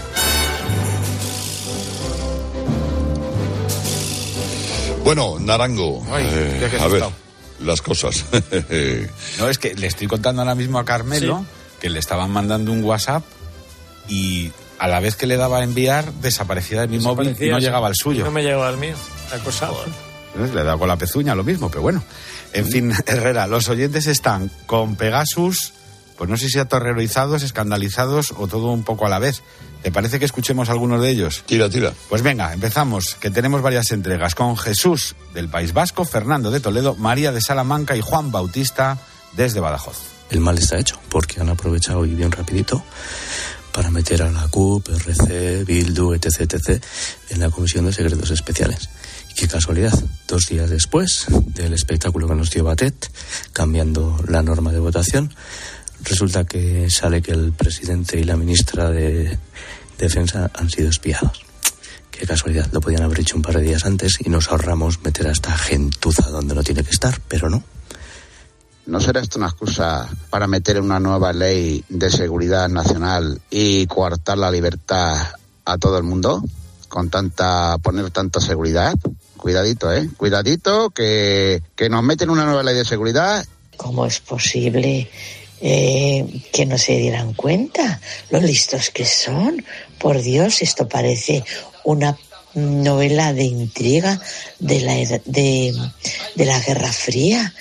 Bueno, Narango, a ver, las cosas. No, es que le estoy contando ahora mismo a Carmelo, ¿sí?, que le estaban mandando un WhatsApp y a la vez que le daba a enviar desaparecía de mi móvil y no llegaba al suyo. No me llegaba al mío, acosado. Le he dado con la pezuña lo mismo, pero bueno. En fin, Herrera, los oyentes están con Pegasus, pues no sé si aterrorizados, escandalizados o todo un poco a la vez. ¿Te parece que escuchemos algunos de ellos? Tira. Pues venga, empezamos, que tenemos varias entregas con Jesús del País Vasco, Fernando de Toledo, María de Salamanca y Juan Bautista desde Badajoz. El mal está hecho, porque han aprovechado y bien rapidito para meter a la CUP, RC, Bildu, etc. en la Comisión de Secretos Especiales. Y qué casualidad, 2 días después del espectáculo que nos dio Batet, cambiando la norma de votación, resulta que sale que el presidente y la ministra de Defensa han sido espiados. Qué casualidad, lo podían haber hecho un par de días antes y nos ahorramos meter a esta gentuza donde no tiene que estar, pero no. ¿No será esto una excusa para meter una nueva ley de seguridad nacional y coartar la libertad a todo el mundo? Poner tanta seguridad. Cuidadito, cuidadito, que nos meten una nueva ley de seguridad. ¿Cómo es posible que no se dieran cuenta? Lo listos que son. Por Dios, esto parece una novela de intriga de la Guerra Fría.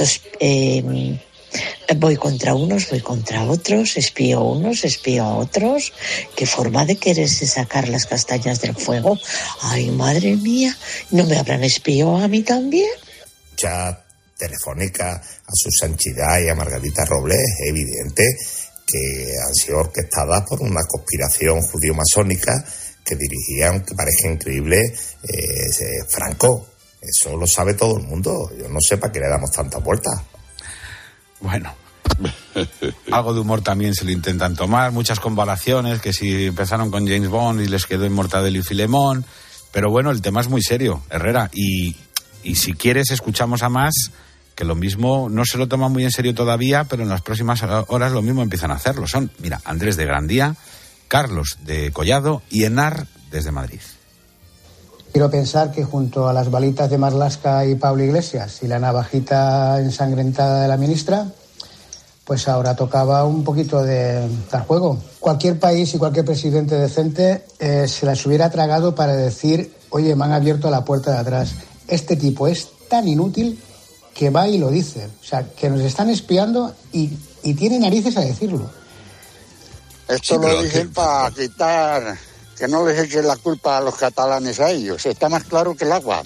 Voy contra unos, voy contra otros, espío a unos, espío a otros. ¿Qué forma de quererse sacar las castañas del fuego? Ay, madre mía, ¿no me habrán espiado a mí también? Chat telefónica a su santidad y a Margarita Robles, es evidente que han sido orquestadas por una conspiración judío-masónica que dirigía, aunque parezca increíble, Franco. Eso lo sabe todo el mundo. Yo no sé para qué le damos tantas vueltas. Bueno, algo de humor también se lo intentan tomar, muchas comparaciones, que si empezaron con James Bond y les quedó en Mortadelo y Filemón, pero bueno, el tema es muy serio, Herrera, y si quieres escuchamos a más, que lo mismo no se lo toma muy en serio todavía, pero en las próximas horas lo mismo empiezan a hacerlo. Son, mira, Andrés de Grandía, Carlos de Collado y Enar desde Madrid. Quiero pensar que junto a las balitas de Marlaska y Pablo Iglesias y la navajita ensangrentada de la ministra, pues ahora tocaba un poquito de dar juego. Cualquier país y cualquier presidente decente se las hubiera tragado para decir, oye, me han abierto la puerta de atrás. Este tipo es tan inútil que va y lo dice. O sea, que nos están espiando y tiene narices a decirlo. Esto sí, lo dicen para quitar... que no les echen la culpa a los catalanes a ellos. Está más claro que el agua.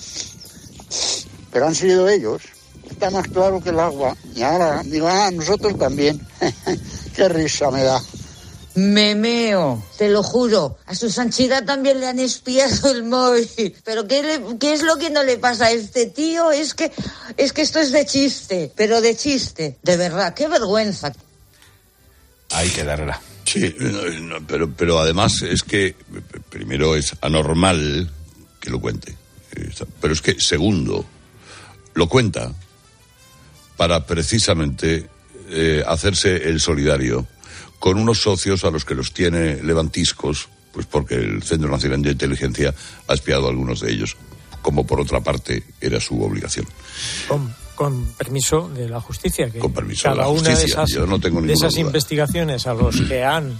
Pero han sido ellos. Está más claro que el agua. Y ahora digo, nosotros también. Qué risa me da. Me meo, te lo juro. A su santidad también le han espiado el móvil. Pero ¿qué es lo que no le pasa a este tío? Es que esto es de chiste. Pero de chiste. De verdad, qué vergüenza. Hay que darla. Sí, pero además es que, primero, es anormal que lo cuente. Pero es que, segundo, lo cuenta para precisamente hacerse el solidario con unos socios a los que los tiene levantiscos, pues porque el Centro Nacional de Inteligencia ha espiado a algunos de ellos. como por otra parte era su obligación. Con permiso de la justicia, que con permiso cada de la una justicia. Yo no tengo de esas duda. investigaciones a los que han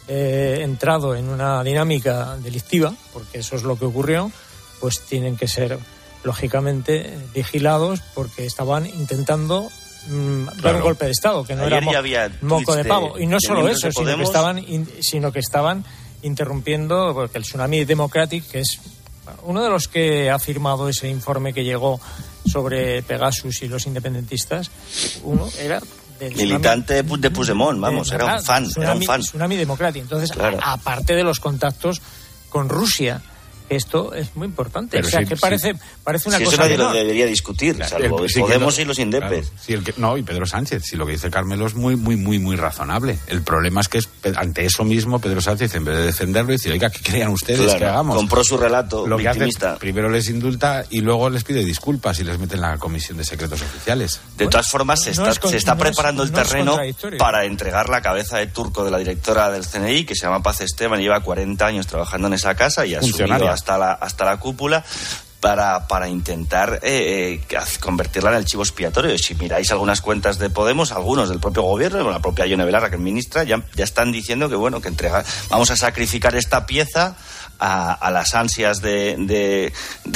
entrado en una dinámica delictiva, porque eso es lo que ocurrió, pues tienen que ser lógicamente vigilados, porque estaban intentando dar un golpe de Estado, que no Ayer era ya había moco de pavo. Y no solo eso, Podemos, sino que estaban interrumpiendo, porque el Tsunami Democratic, que es uno de los que ha firmado ese informe que llegó sobre Pegasus y los independentistas, uno era del militante de Puigdemont, vamos, era un fan. Tsunami Democratic. Entonces, claro. Aparte de los contactos con Rusia, esto es muy importante. Pero o sea, sí, que parece una si cosa eso nadie menor. lo debería discutir, salvo Podemos y los indepes. Claro, y Pedro Sánchez, si lo que dice Carmelo es muy, muy, muy, muy razonable. El problema es que ante eso mismo Pedro Sánchez, en vez de defenderlo, dice, oiga, ¿qué creían ustedes que hagamos? Compró su relato lo victimista. Que hace, primero les indulta y luego les pide disculpas y les mete en la Comisión de Secretos Oficiales. De todas formas, se está preparando el terreno para entregar la cabeza de turco de la directora del CNI, que se llama Paz Esteban, lleva 40 años trabajando en esa casa y ha subido hasta la cúpula para intentar convertirla en el chivo expiatorio. Y si miráis algunas cuentas de Podemos, algunos del propio gobierno, la propia Ione Belarra, que es ministra, ya están diciendo que vamos a sacrificar esta pieza a las ansias de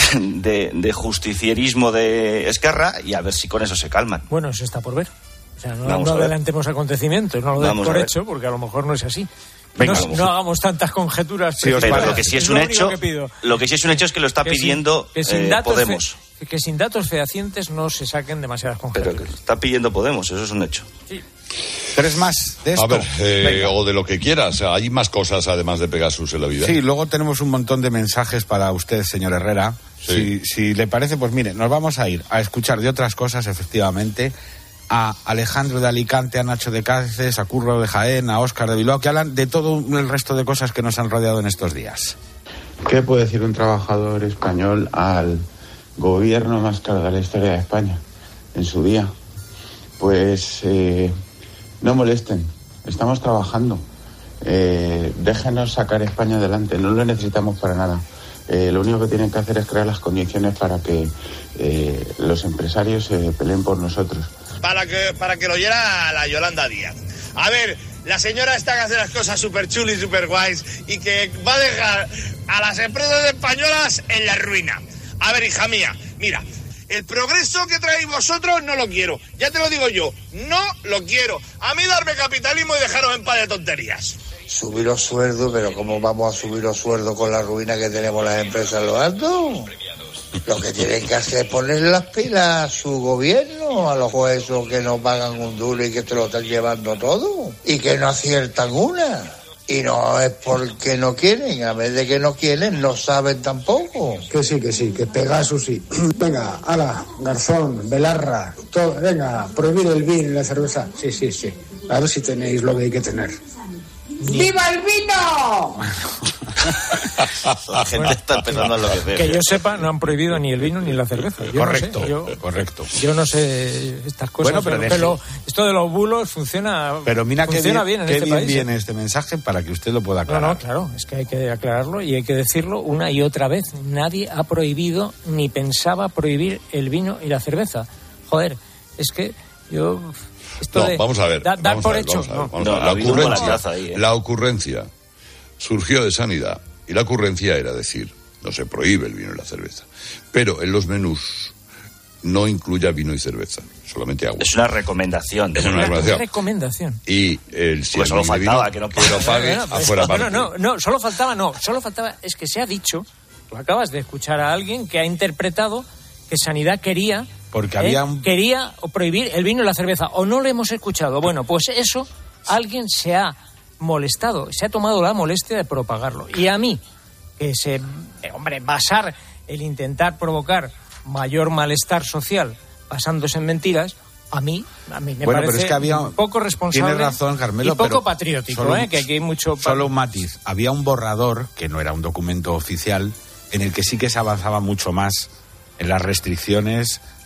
justicierismo de Esquerra, y a ver si con eso se calman. Bueno, eso está por ver. O sea, no adelantemos acontecimientos, no lo den por hecho, porque a lo mejor no es así. Venga, no hagamos tantas conjeturas. Sí, pero lo que sí es un hecho, es que lo está pidiendo Podemos. Que sin datos fehacientes no se saquen demasiadas conjeturas. Pero que lo está pidiendo Podemos, eso es un hecho. Sí. 3 más de esto. A ver, o de lo que quieras. Hay más cosas además de Pegasus en la vida. Sí, luego tenemos un montón de mensajes para usted, señor Herrera. Sí. Si le parece, pues mire, nos vamos a ir a escuchar de otras cosas, efectivamente, a Alejandro de Alicante, a Nacho de Cáceres, a Curro de Jaén, a Óscar de Bilbao, que hablan de todo el resto de cosas que nos han rodeado en estos días. ¿Qué puede decir un trabajador español al gobierno más caro de la historia de España en su día? Pues no molesten, estamos trabajando, déjenos sacar España adelante, no lo necesitamos para nada. Lo único que tienen que hacer es crear las condiciones para que los empresarios se peleen por nosotros. Para que lo oyera la Yolanda Díaz. A ver, la señora está que hace las cosas súper chulis y súper guays y que va a dejar a las empresas españolas en la ruina. A ver, hija mía, mira, el progreso que traéis vosotros no lo quiero. Ya te lo digo yo, no lo quiero. A mí darme capitalismo y dejaros en paz de tonterías. Subir los sueldos, pero ¿cómo vamos a subir los sueldos con la ruina que tenemos las empresas en lo alto? Lo que tienen que hacer es ponerle las pilas a su gobierno, a los jueces que no pagan un duro y que te lo están llevando todo, y que no aciertan una. Y no es porque no quieren, a vez de que no quieren, no saben tampoco. Que sí, que Pegasus sí. Venga, ala, Garzón, Belarra, todo, venga, prohibir el vino y la cerveza. Sí. A ver si tenéis lo que hay que tener. ¡Viva el vino! La gente está empezando a enloquecer. Que yo sepa, no han prohibido ni el vino ni la cerveza. Correcto. Yo no sé estas cosas, bueno, pero esto de los bulos funciona. Pero mira funciona bien en este país. Viene este mensaje para que usted lo pueda aclarar. No, claro, es que hay que aclararlo y hay que decirlo una y otra vez. Nadie ha prohibido ni pensaba prohibir el vino y la cerveza. Joder, es que yo... vamos a ver. Dar por hecho. La ocurrencia surgió de Sanidad y la ocurrencia era decir, no se prohíbe el vino y la cerveza, pero en los menús no incluya vino y cerveza, solamente agua. Es una recomendación. Es una recomendación. Y si pues solo faltaba vino, que no pague afuera parte. No, solo faltaba, es que se ha dicho, tú acabas de escuchar a alguien que ha interpretado que Sanidad quería prohibir el vino y la cerveza, o no lo hemos escuchado. Bueno, pues eso, alguien se ha molestado, se ha tomado la molestia de propagarlo. Y a mí, basar el intentar provocar mayor malestar social basándose en mentiras, a mí me parece pero es que había, un poco responsable. Tienes razón, Carmelo, y poco patriótico, que aquí hay mucho... Solo un matiz. Había un borrador, que no era un documento oficial, en el que sí que se avanzaba mucho más en las restricciones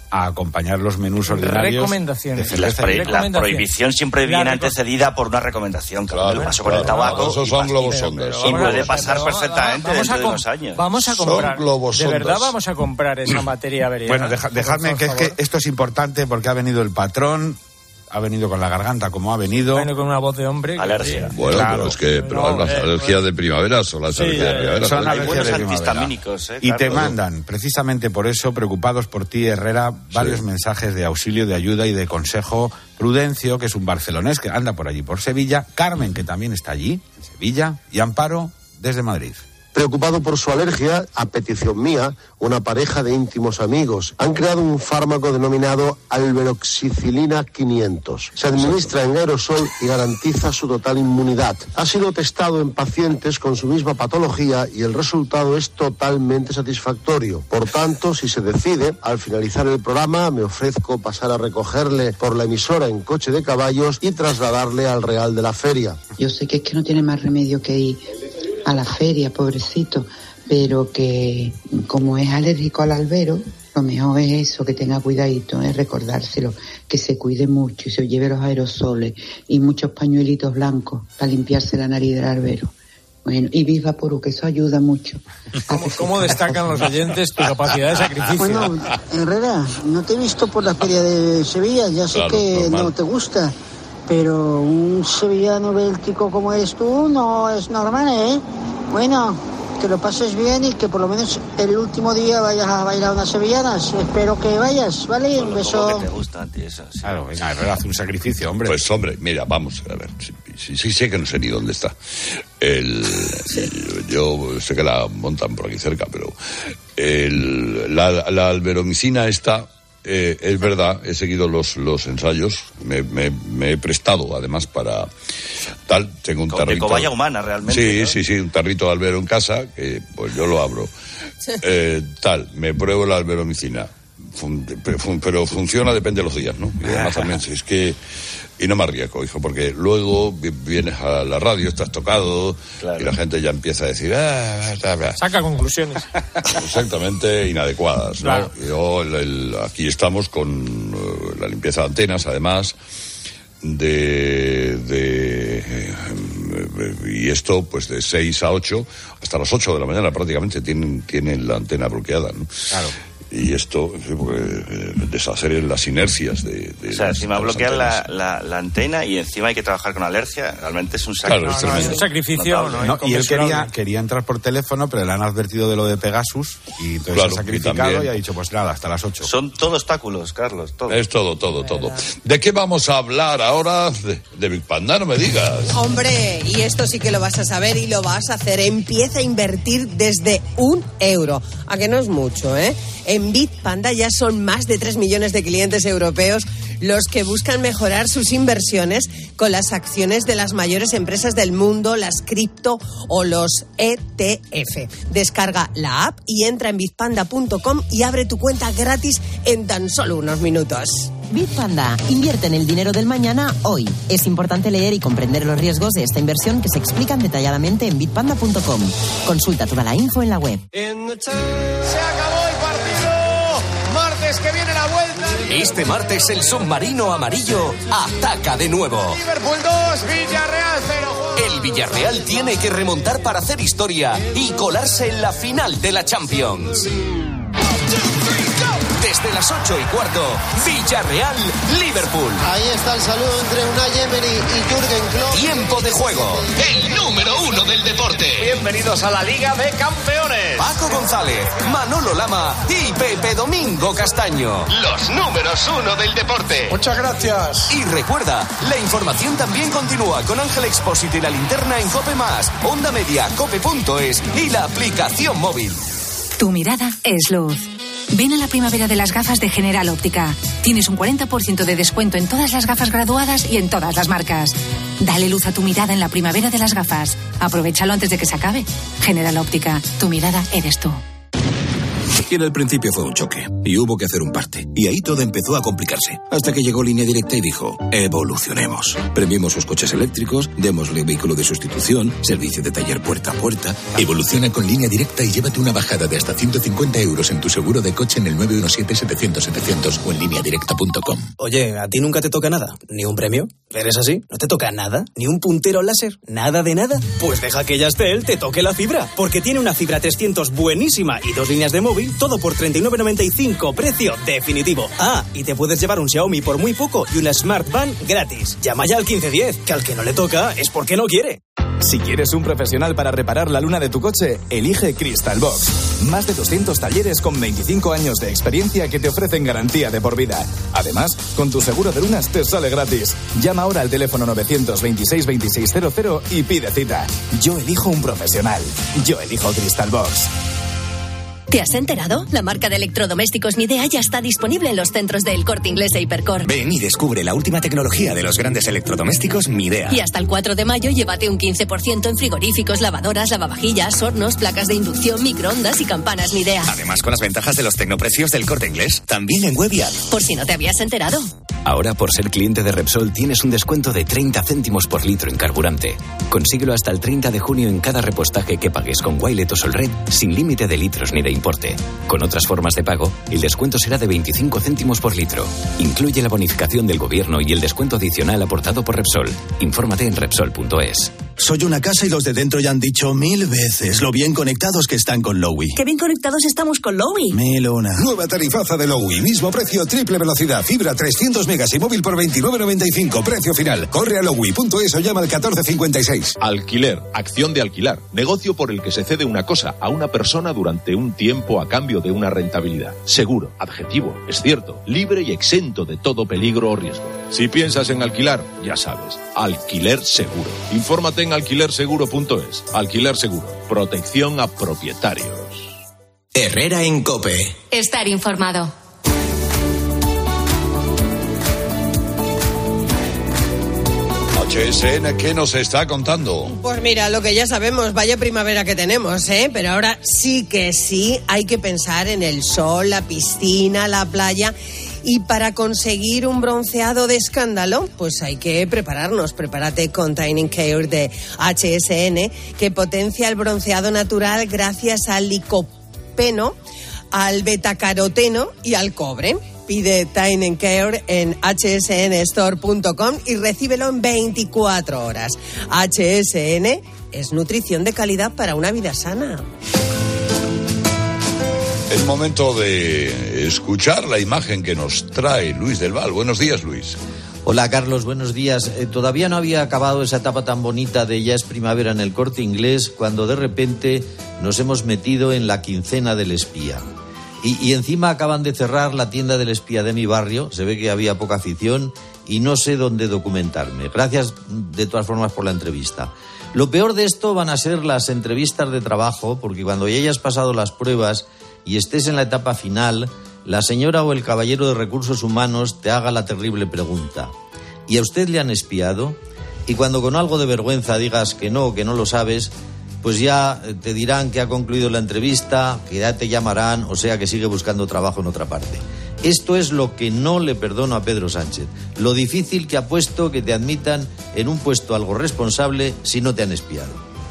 a acompañar los menús ordinarios. Recomendaciones. La prohibición siempre viene antecedida por una recomendación. Claro, pasó con el tabaco. Esos son globos sondas. Y puede pasar perfectamente dentro de unos años. Vamos a comprar. De verdad vamos a comprar esa materia averiada. Bueno, dejadme que es que esto es importante porque ha venido el patrón. Ha venido con la garganta como ha venido. Bueno, con una voz de hombre. Alergia. Bueno, claro, pero las alergias de primavera son las alergias de primavera. Son hay buenos de antihistamínicos. Y te mandan, precisamente por eso, preocupados por ti, Herrera, varios mensajes de auxilio, de ayuda y de consejo. Prudencio, que es un barcelonés que anda por allí, por Sevilla. Carmen, que también está allí, en Sevilla. Y Amparo, desde Madrid. Preocupado por su alergia, a petición mía, una pareja de íntimos amigos han creado un fármaco denominado Alberoxicilina 500. Se administra en aerosol y garantiza su total inmunidad. Ha sido testado en pacientes con su misma patología y el resultado es totalmente satisfactorio. Por tanto, si se decide, al finalizar el programa, me ofrezco pasar a recogerle por la emisora en coche de caballos y trasladarle al Real de la Feria. Yo sé que es que no tiene más remedio que ir a la feria, pobrecito, pero que como es alérgico al albero, lo mejor es eso, que tenga cuidadito, es recordárselo, que se cuide mucho y se lleve los aerosoles y muchos pañuelitos blancos para limpiarse la nariz del albero. Bueno, y Viva Porú, que eso ayuda mucho. ¿Cómo destacan los oyentes tu capacidad de sacrificio? Bueno, Herrera, no te he visto por la feria de Sevilla, ya sé que normal. No te gusta. Pero un sevillano béltico como eres tú no es normal, ¿eh? Bueno, que lo pases bien y que por lo menos el último día vayas a bailar unas sevillanas. Espero que vayas, ¿vale? Un beso. Que te gusta a ti eso, sí. Claro, venga, Herrera, hace un sacrificio, hombre. Pues, hombre, mira, vamos a ver. Sí sé que no sé ni dónde está. Yo sé que la montan por aquí cerca, pero la alberomicina está... es verdad, he seguido los ensayos, me he prestado además para tal, tengo un tarrito. De cobaya humana realmente. Sí, un tarrito de albero en casa, que pues yo lo abro. Me pruebo la alberomicina, pero funciona, depende de los días, ¿no? Y además también, es que... Y no me arriesgo, hijo, porque luego vienes a la radio, estás tocado, claro, y la gente ya empieza a decir... Saca conclusiones. Exactamente inadecuadas, ¿no? Claro. Aquí estamos con la limpieza de antenas, además, y esto, pues de 6 a 8, hasta las 8 de la mañana prácticamente tienen la antena bloqueada, ¿no? Claro. Y esto, deshacer las inercias de o sea, encima bloquear la antena y encima hay que trabajar con alergia. Realmente es un sacrificio. Claro, es un sacrificio. Y él quería entrar por teléfono, pero le han advertido de lo de Pegasus y entonces se ha sacrificado y ha dicho, pues nada, hasta las 8. Son todo obstáculos, Carlos. Todo. Es todo. ¿De qué vamos a hablar ahora? De Big Panda, no me digas. Hombre, y esto sí que lo vas a saber y lo vas a hacer. Empieza a invertir desde €1. A que no es mucho, ¿eh? En Bitpanda ya son más de 3 millones de clientes europeos los que buscan mejorar sus inversiones con las acciones de las mayores empresas del mundo, las cripto o los ETF. Descarga la app y entra en bitpanda.com y abre tu cuenta gratis en tan solo unos minutos. Bitpanda, invierte en el dinero del mañana hoy. Es importante leer y comprender los riesgos de esta inversión que se explican detalladamente en bitpanda.com. Consulta toda la info en la web. Se acabó el partido. Martes que viene la vuelta. Este martes el submarino amarillo ataca de nuevo. Liverpool 2, Villarreal 0. El Villarreal tiene que remontar para hacer historia y colarse en la final de la Champions. Desde las 8:15, Villarreal-Liverpool. Ahí está el saludo entre Unai Emery y Jürgen Klopp. Tiempo de juego. El número 1 del deporte. Bienvenidos a la Liga de Campeones. Paco González, Manolo Lama y Pepe Domingo Castaño. Los números 1 del deporte. Muchas gracias. Y recuerda, la información también continúa con Ángel Expósito y la linterna en COPE+, Onda Media, cope.es y la aplicación móvil. Tu mirada es luz. Ven a la primavera de las gafas de General Óptica. Tienes un 40% de descuento en todas las gafas graduadas y en todas las marcas. Dale luz a tu mirada en la primavera de las gafas. Aprovechalo antes de que se acabe. General Óptica, tu mirada eres tú. Y en el principio fue un choque, y hubo que hacer un parte. Y ahí todo empezó a complicarse. Hasta que llegó Línea Directa y dijo, evolucionemos. Premiemos sus coches eléctricos, démosle vehículo de sustitución, servicio de taller puerta a puerta. Evoluciona con Línea Directa y llévate una bajada de hasta 150 euros en tu seguro de coche en el 917-700-700 o en lineadirecta.com. Oye, ¿a ti nunca te toca nada? ¿Ni un premio? ¿Eres así? ¿No te toca nada? ¿Ni un puntero láser? ¿Nada de nada? Pues deja que Yastel te toque la fibra, porque tiene una fibra 300 buenísima y 2 líneas de móvil, todo por 39,95, precio definitivo. Ah, y te puedes llevar un Xiaomi por muy poco y una Smart Band gratis. Llama ya al 1510, que al que no le toca es porque no quiere. Si quieres un profesional para reparar la luna de tu coche, elige Crystal Box. Más de 200 talleres con 25 años de experiencia que te ofrecen garantía de por vida. Además, con tu seguro de lunas te sale gratis. Llama ahora al teléfono 926 2600 y pide cita. Yo elijo un profesional. Yo elijo Crystal Box. ¿Te has enterado? La marca de electrodomésticos Midea ya está disponible en los centros del Corte Inglés e Hipercor. Ven y descubre la última tecnología de los grandes electrodomésticos Midea. Y hasta el 4 de mayo llévate un 15% en frigoríficos, lavadoras, lavavajillas, hornos, placas de inducción, microondas y campanas Midea. Además, con las ventajas de los tecnoprecios del Corte Inglés, también en web y app. Por si no te habías enterado. Ahora, por ser cliente de Repsol, tienes un descuento de 30 céntimos por litro en carburante. Consíguelo hasta el 30 de junio en cada repostaje que pagues con Wilet o Solred, sin límite de litros ni de importe. Con otras formas de pago, el descuento será de 25 céntimos por litro. Incluye la bonificación del gobierno y el descuento adicional aportado por Repsol. Infórmate en Repsol.es. Soy una casa y los de dentro ya han dicho 1000 veces lo bien conectados que están con Lowy. ¡Qué bien conectados estamos con Lowy! Melona. Nueva tarifaza de Lowy. Mismo precio, triple velocidad, fibra 300 megas y móvil por 29,95. Precio final. Corre a lowy.es o llama al 1456. Alquiler. Acción de alquilar. Negocio por el que se cede una cosa a una persona durante un tiempo a cambio de una rentabilidad. Seguro. Adjetivo. Es cierto. Libre y exento de todo peligro o riesgo. Si piensas en alquilar, ya sabes. Alquiler seguro. Infórmate en alquilerseguro.es. Alquiler seguro. Protección a propietarios. Herrera en COPE. Estar informado. HSN, ¿qué nos está contando? Pues mira, lo que ya sabemos, vaya primavera que tenemos, ¿eh? Pero ahora sí que sí, hay que pensar en el sol, la piscina, la playa. Y para conseguir un bronceado de escándalo, pues hay que prepararnos. Prepárate con Tanning Care de HSN, que potencia el bronceado natural gracias al licopeno, al betacaroteno y al cobre. Pide Tanning Care en hsnstore.com y recíbelo en 24 horas. HSN es nutrición de calidad para una vida sana. Es momento de escuchar la imagen que nos trae Luis del Val. Buenos días, Luis. Hola, Carlos, buenos días. Todavía no había acabado esa etapa tan bonita de ya es primavera en el Corte Inglés cuando de repente nos hemos metido en la quincena del espía. Y encima acaban de cerrar la tienda del espía de mi barrio. Se ve que había poca afición y no sé dónde documentarme. Gracias de todas formas por la entrevista. Lo peor de esto van a ser las entrevistas de trabajo, porque cuando ya hayas pasado las pruebas y estés en la etapa final, la señora o el caballero de recursos humanos te haga la terrible pregunta: ¿y a usted le han espiado? Y cuando con algo de vergüenza digas que no lo sabes, pues ya te dirán que ha concluido la entrevista, que ya te llamarán, o sea que sigue buscando trabajo en otra parte. Esto es lo que no le perdono a Pedro Sánchez. Lo difícil que ha puesto que te admitan en un puesto algo responsable si no te han espiado.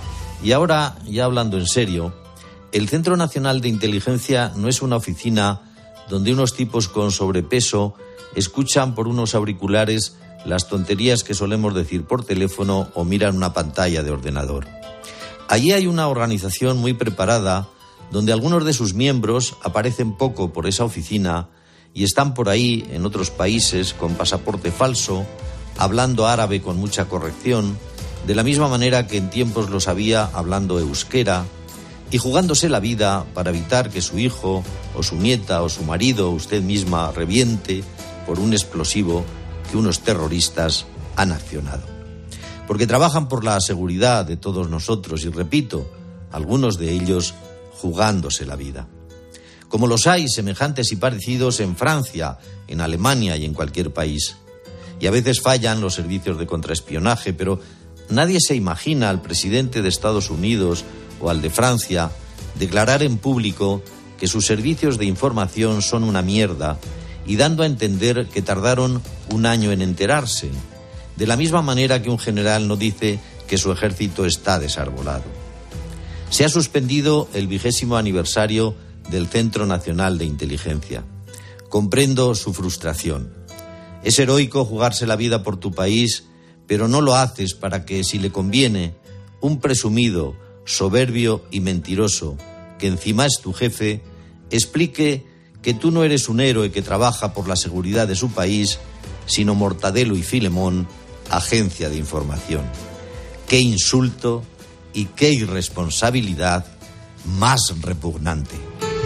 Y ahora, ya hablando en serio, el Centro Nacional de Inteligencia no es una oficina donde unos tipos con sobrepeso escuchan por unos auriculares las tonterías que solemos decir por teléfono o miran una pantalla de ordenador. Allí hay una organización muy preparada donde algunos de sus miembros aparecen poco por esa oficina y están por ahí en otros países con pasaporte falso, hablando árabe con mucha corrección, de la misma manera que en tiempos los había hablando euskera, y jugándose la vida para evitar que su hijo o su nieta o su marido o usted misma reviente por un explosivo que unos terroristas han accionado. Porque trabajan por la seguridad de todos nosotros y, repito, algunos de ellos jugándose la vida. Como los hay semejantes y parecidos en Francia, en Alemania y en cualquier país. Y a veces fallan los servicios de contraespionaje, pero nadie se imagina al presidente de Estados Unidos o al de Francia declarar en público que sus servicios de información son una mierda y dando a entender que tardaron 1 año en enterarse, de la misma manera que un general no dice que su ejército está desarbolado. Se ha suspendido el 20º aniversario del Centro Nacional de Inteligencia. Comprendo su frustración. Es heroico jugarse la vida por tu país, pero no lo haces para que, si le conviene, un presumido, soberbio y mentiroso, que encima es tu jefe, explique que tú no eres un héroe que trabaja por la seguridad de su país, sino Mortadelo y Filemón, agencia de información. ¡Qué insulto y qué irresponsabilidad más repugnante!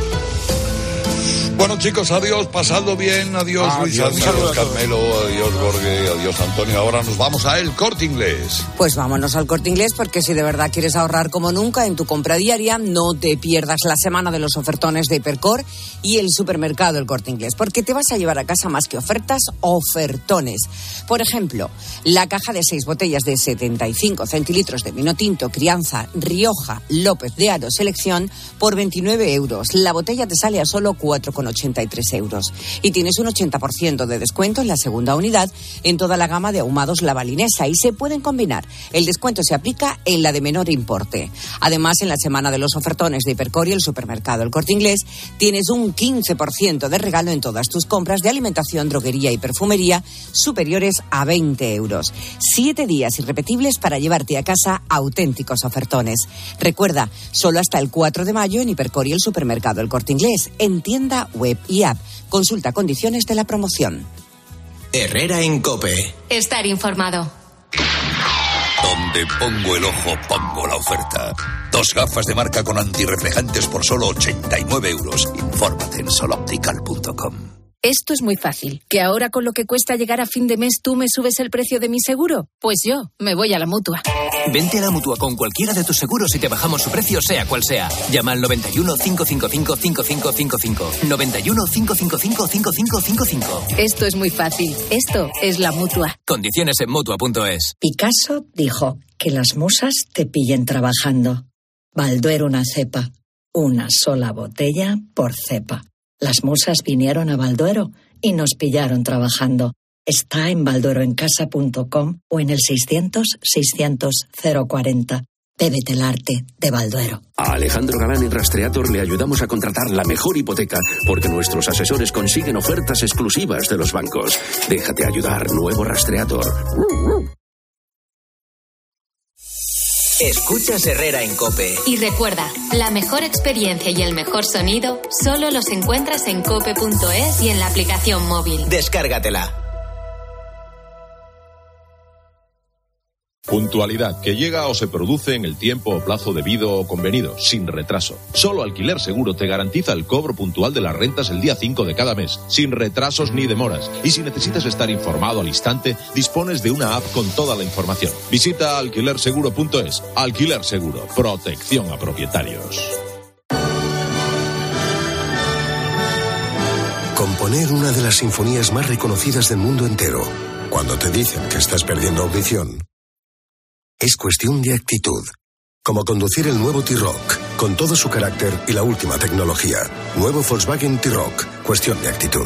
Bueno, chicos, adiós, pasadlo bien, adiós Luis, adiós Carmelo, adiós Jorge, adiós Antonio. Ahora nos vamos a El Corte Inglés. Pues vámonos al Corte Inglés, porque si de verdad quieres ahorrar como nunca en tu compra diaria, no te pierdas la semana de los ofertones de Hipercor y el supermercado El Corte Inglés, porque te vas a llevar a casa más que ofertas, ofertones. Por ejemplo, la caja de 6 botellas de 75 centilitros de vino tinto Crianza Rioja López de Haro Selección por 29 euros. La botella te sale a solo 4,83 euros. Y tienes un 80% de descuento en la segunda unidad en toda la gama de ahumados La Balinesa, y se pueden combinar. El descuento se aplica en la de menor importe. Además, en la semana de los ofertones de Hipercor y el supermercado El Corte Inglés, tienes un 15% de regalo en todas tus compras de alimentación, droguería y perfumería superiores a 20 euros. 7 días irrepetibles para llevarte a casa auténticos ofertones. Recuerda, solo hasta el 4 de mayo en Hipercor y el supermercado El Corte Inglés, en tienda, web y app. Consulta condiciones de la promoción. Herrera en COPE. Estar informado. Donde pongo el ojo, pongo la oferta. 2 gafas de marca con antirreflejantes por solo 89 euros. Infórmate en soloptical.com. Esto es muy fácil. ¿Que ahora con lo que cuesta llegar a fin de mes tú me subes el precio de mi seguro? Pues yo me voy a la Mutua. Vente a la Mutua con cualquiera de tus seguros y te bajamos su precio, sea cual sea. Llama al 91 555 5555. 91 555 5555. Esto es muy fácil. Esto es la Mutua. Condiciones en Mutua.es. Picasso dijo que las musas te pillen trabajando. Balduero una cepa. Una sola botella por cepa. Las musas vinieron a Balduero y nos pillaron trabajando. Está en baldueroencasa.com o en el 600-600-040. Bébete el arte de Balduero. A Alejandro Galán en Rastreator le ayudamos a contratar la mejor hipoteca porque nuestros asesores consiguen ofertas exclusivas de los bancos. Déjate ayudar, nuevo Rastreator. Escuchas Herrera en COPE. Y recuerda, la mejor experiencia y el mejor sonido solo los encuentras en cope.es y en la aplicación móvil. Descárgatela. Puntualidad, que llega o se produce en el tiempo o plazo debido o convenido, sin retraso. Solo Alquiler Seguro te garantiza el cobro puntual de las rentas el día 5 de cada mes, sin retrasos ni demoras. Y si necesitas estar informado al instante, dispones de una app con toda la información. Visita alquilerseguro.es. Alquiler Seguro, protección a propietarios. Componer una de las sinfonías más reconocidas del mundo entero, cuando te dicen que estás perdiendo audición, es cuestión de actitud. Como conducir el nuevo T-Roc, con todo su carácter y la última tecnología. Nuevo Volkswagen T-Roc, cuestión de actitud.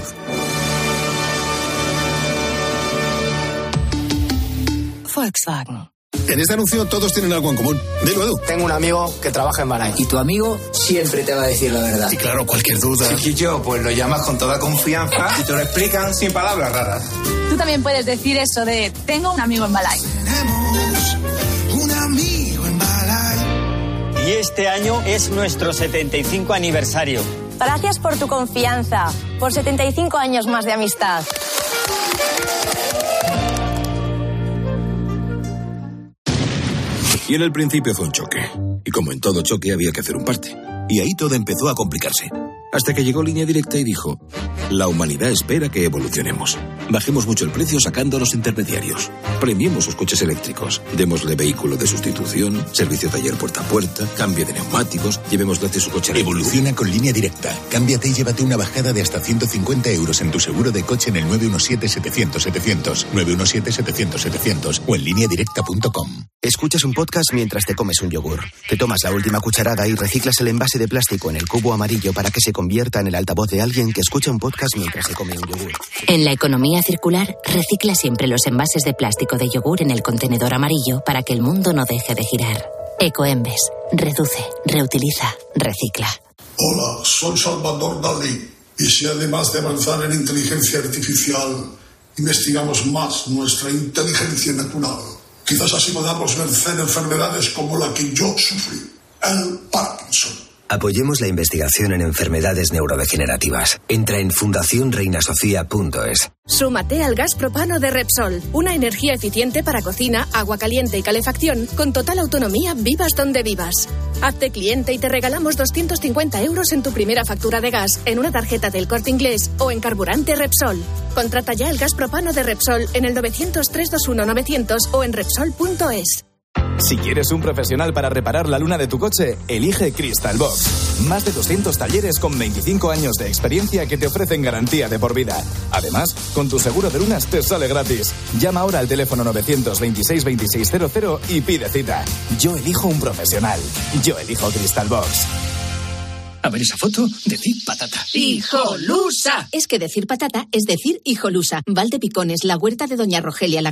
Volkswagen. En este anuncio todos tienen algo en común. Dilo, Edu. Tengo un amigo que trabaja en Balay. Y tu amigo siempre te va a decir la verdad. Y claro, cualquier duda. Chiquillo, pues lo llamas con toda confianza y te lo explican sin palabras raras. Tú también puedes decir eso de tengo un amigo en Balay. Un amigo en Balay. Y este año es nuestro 75 aniversario. Gracias por tu confianza, por 75 años más de amistad. Y en el principio fue un choque. Y como en todo choque había que hacer un parte. Y ahí todo empezó a complicarse. Hasta que llegó Línea Directa y dijo: la humanidad espera que evolucionemos. Bajemos mucho el precio sacando a los intermediarios. Premiemos sus coches eléctricos. Démosle vehículo de sustitución, servicio taller puerta a puerta, cambio de neumáticos, llevemos gratis su coche eléctrico. Evoluciona con Línea Directa. Cámbiate y llévate una bajada de hasta 150 euros en tu seguro de coche en el 917-700-700, 917-700-700 o en lineadirecta.com. Escuchas un podcast mientras te comes un yogur. Te tomas la última cucharada y reciclas el envase de plástico en el cubo amarillo para que se convierta en el altavoz de alguien que escucha un podcast mientras se come un yogur. En la economía circular, recicla siempre los envases de plástico de yogur en el contenedor amarillo para que el mundo no deje de girar. Ecoembes. Reduce, reutiliza, recicla. Hola, soy Salvador Dalí. Y si además de avanzar en inteligencia artificial, investigamos más nuestra inteligencia natural, quizás así podamos vencer enfermedades como la que yo sufrí, el Parkinson. Apoyemos la investigación en enfermedades neurodegenerativas. Entra en fundacionreinasofía.es. Súmate al gas propano de Repsol, una energía eficiente para cocina, agua caliente y calefacción, con total autonomía, vivas donde vivas. Hazte cliente y te regalamos 250 euros en tu primera factura de gas, en una tarjeta del Corte Inglés o en carburante Repsol. Contrata ya el gas propano de Repsol en el 900-321-900 o en Repsol.es. Si quieres un profesional para reparar la luna de tu coche, elige Crystal Box. Más de 200 talleres con 25 años de experiencia que te ofrecen garantía de por vida. Además, con tu seguro de lunas te sale gratis. Llama ahora al teléfono 926-2600 y pide cita. Yo elijo un profesional. Yo elijo Crystal Box. A ver esa foto, decir patata. ¡Hijolusa! Es que decir patata es decir hijolusa. Valdepicones, la huerta de Doña Rogelia, la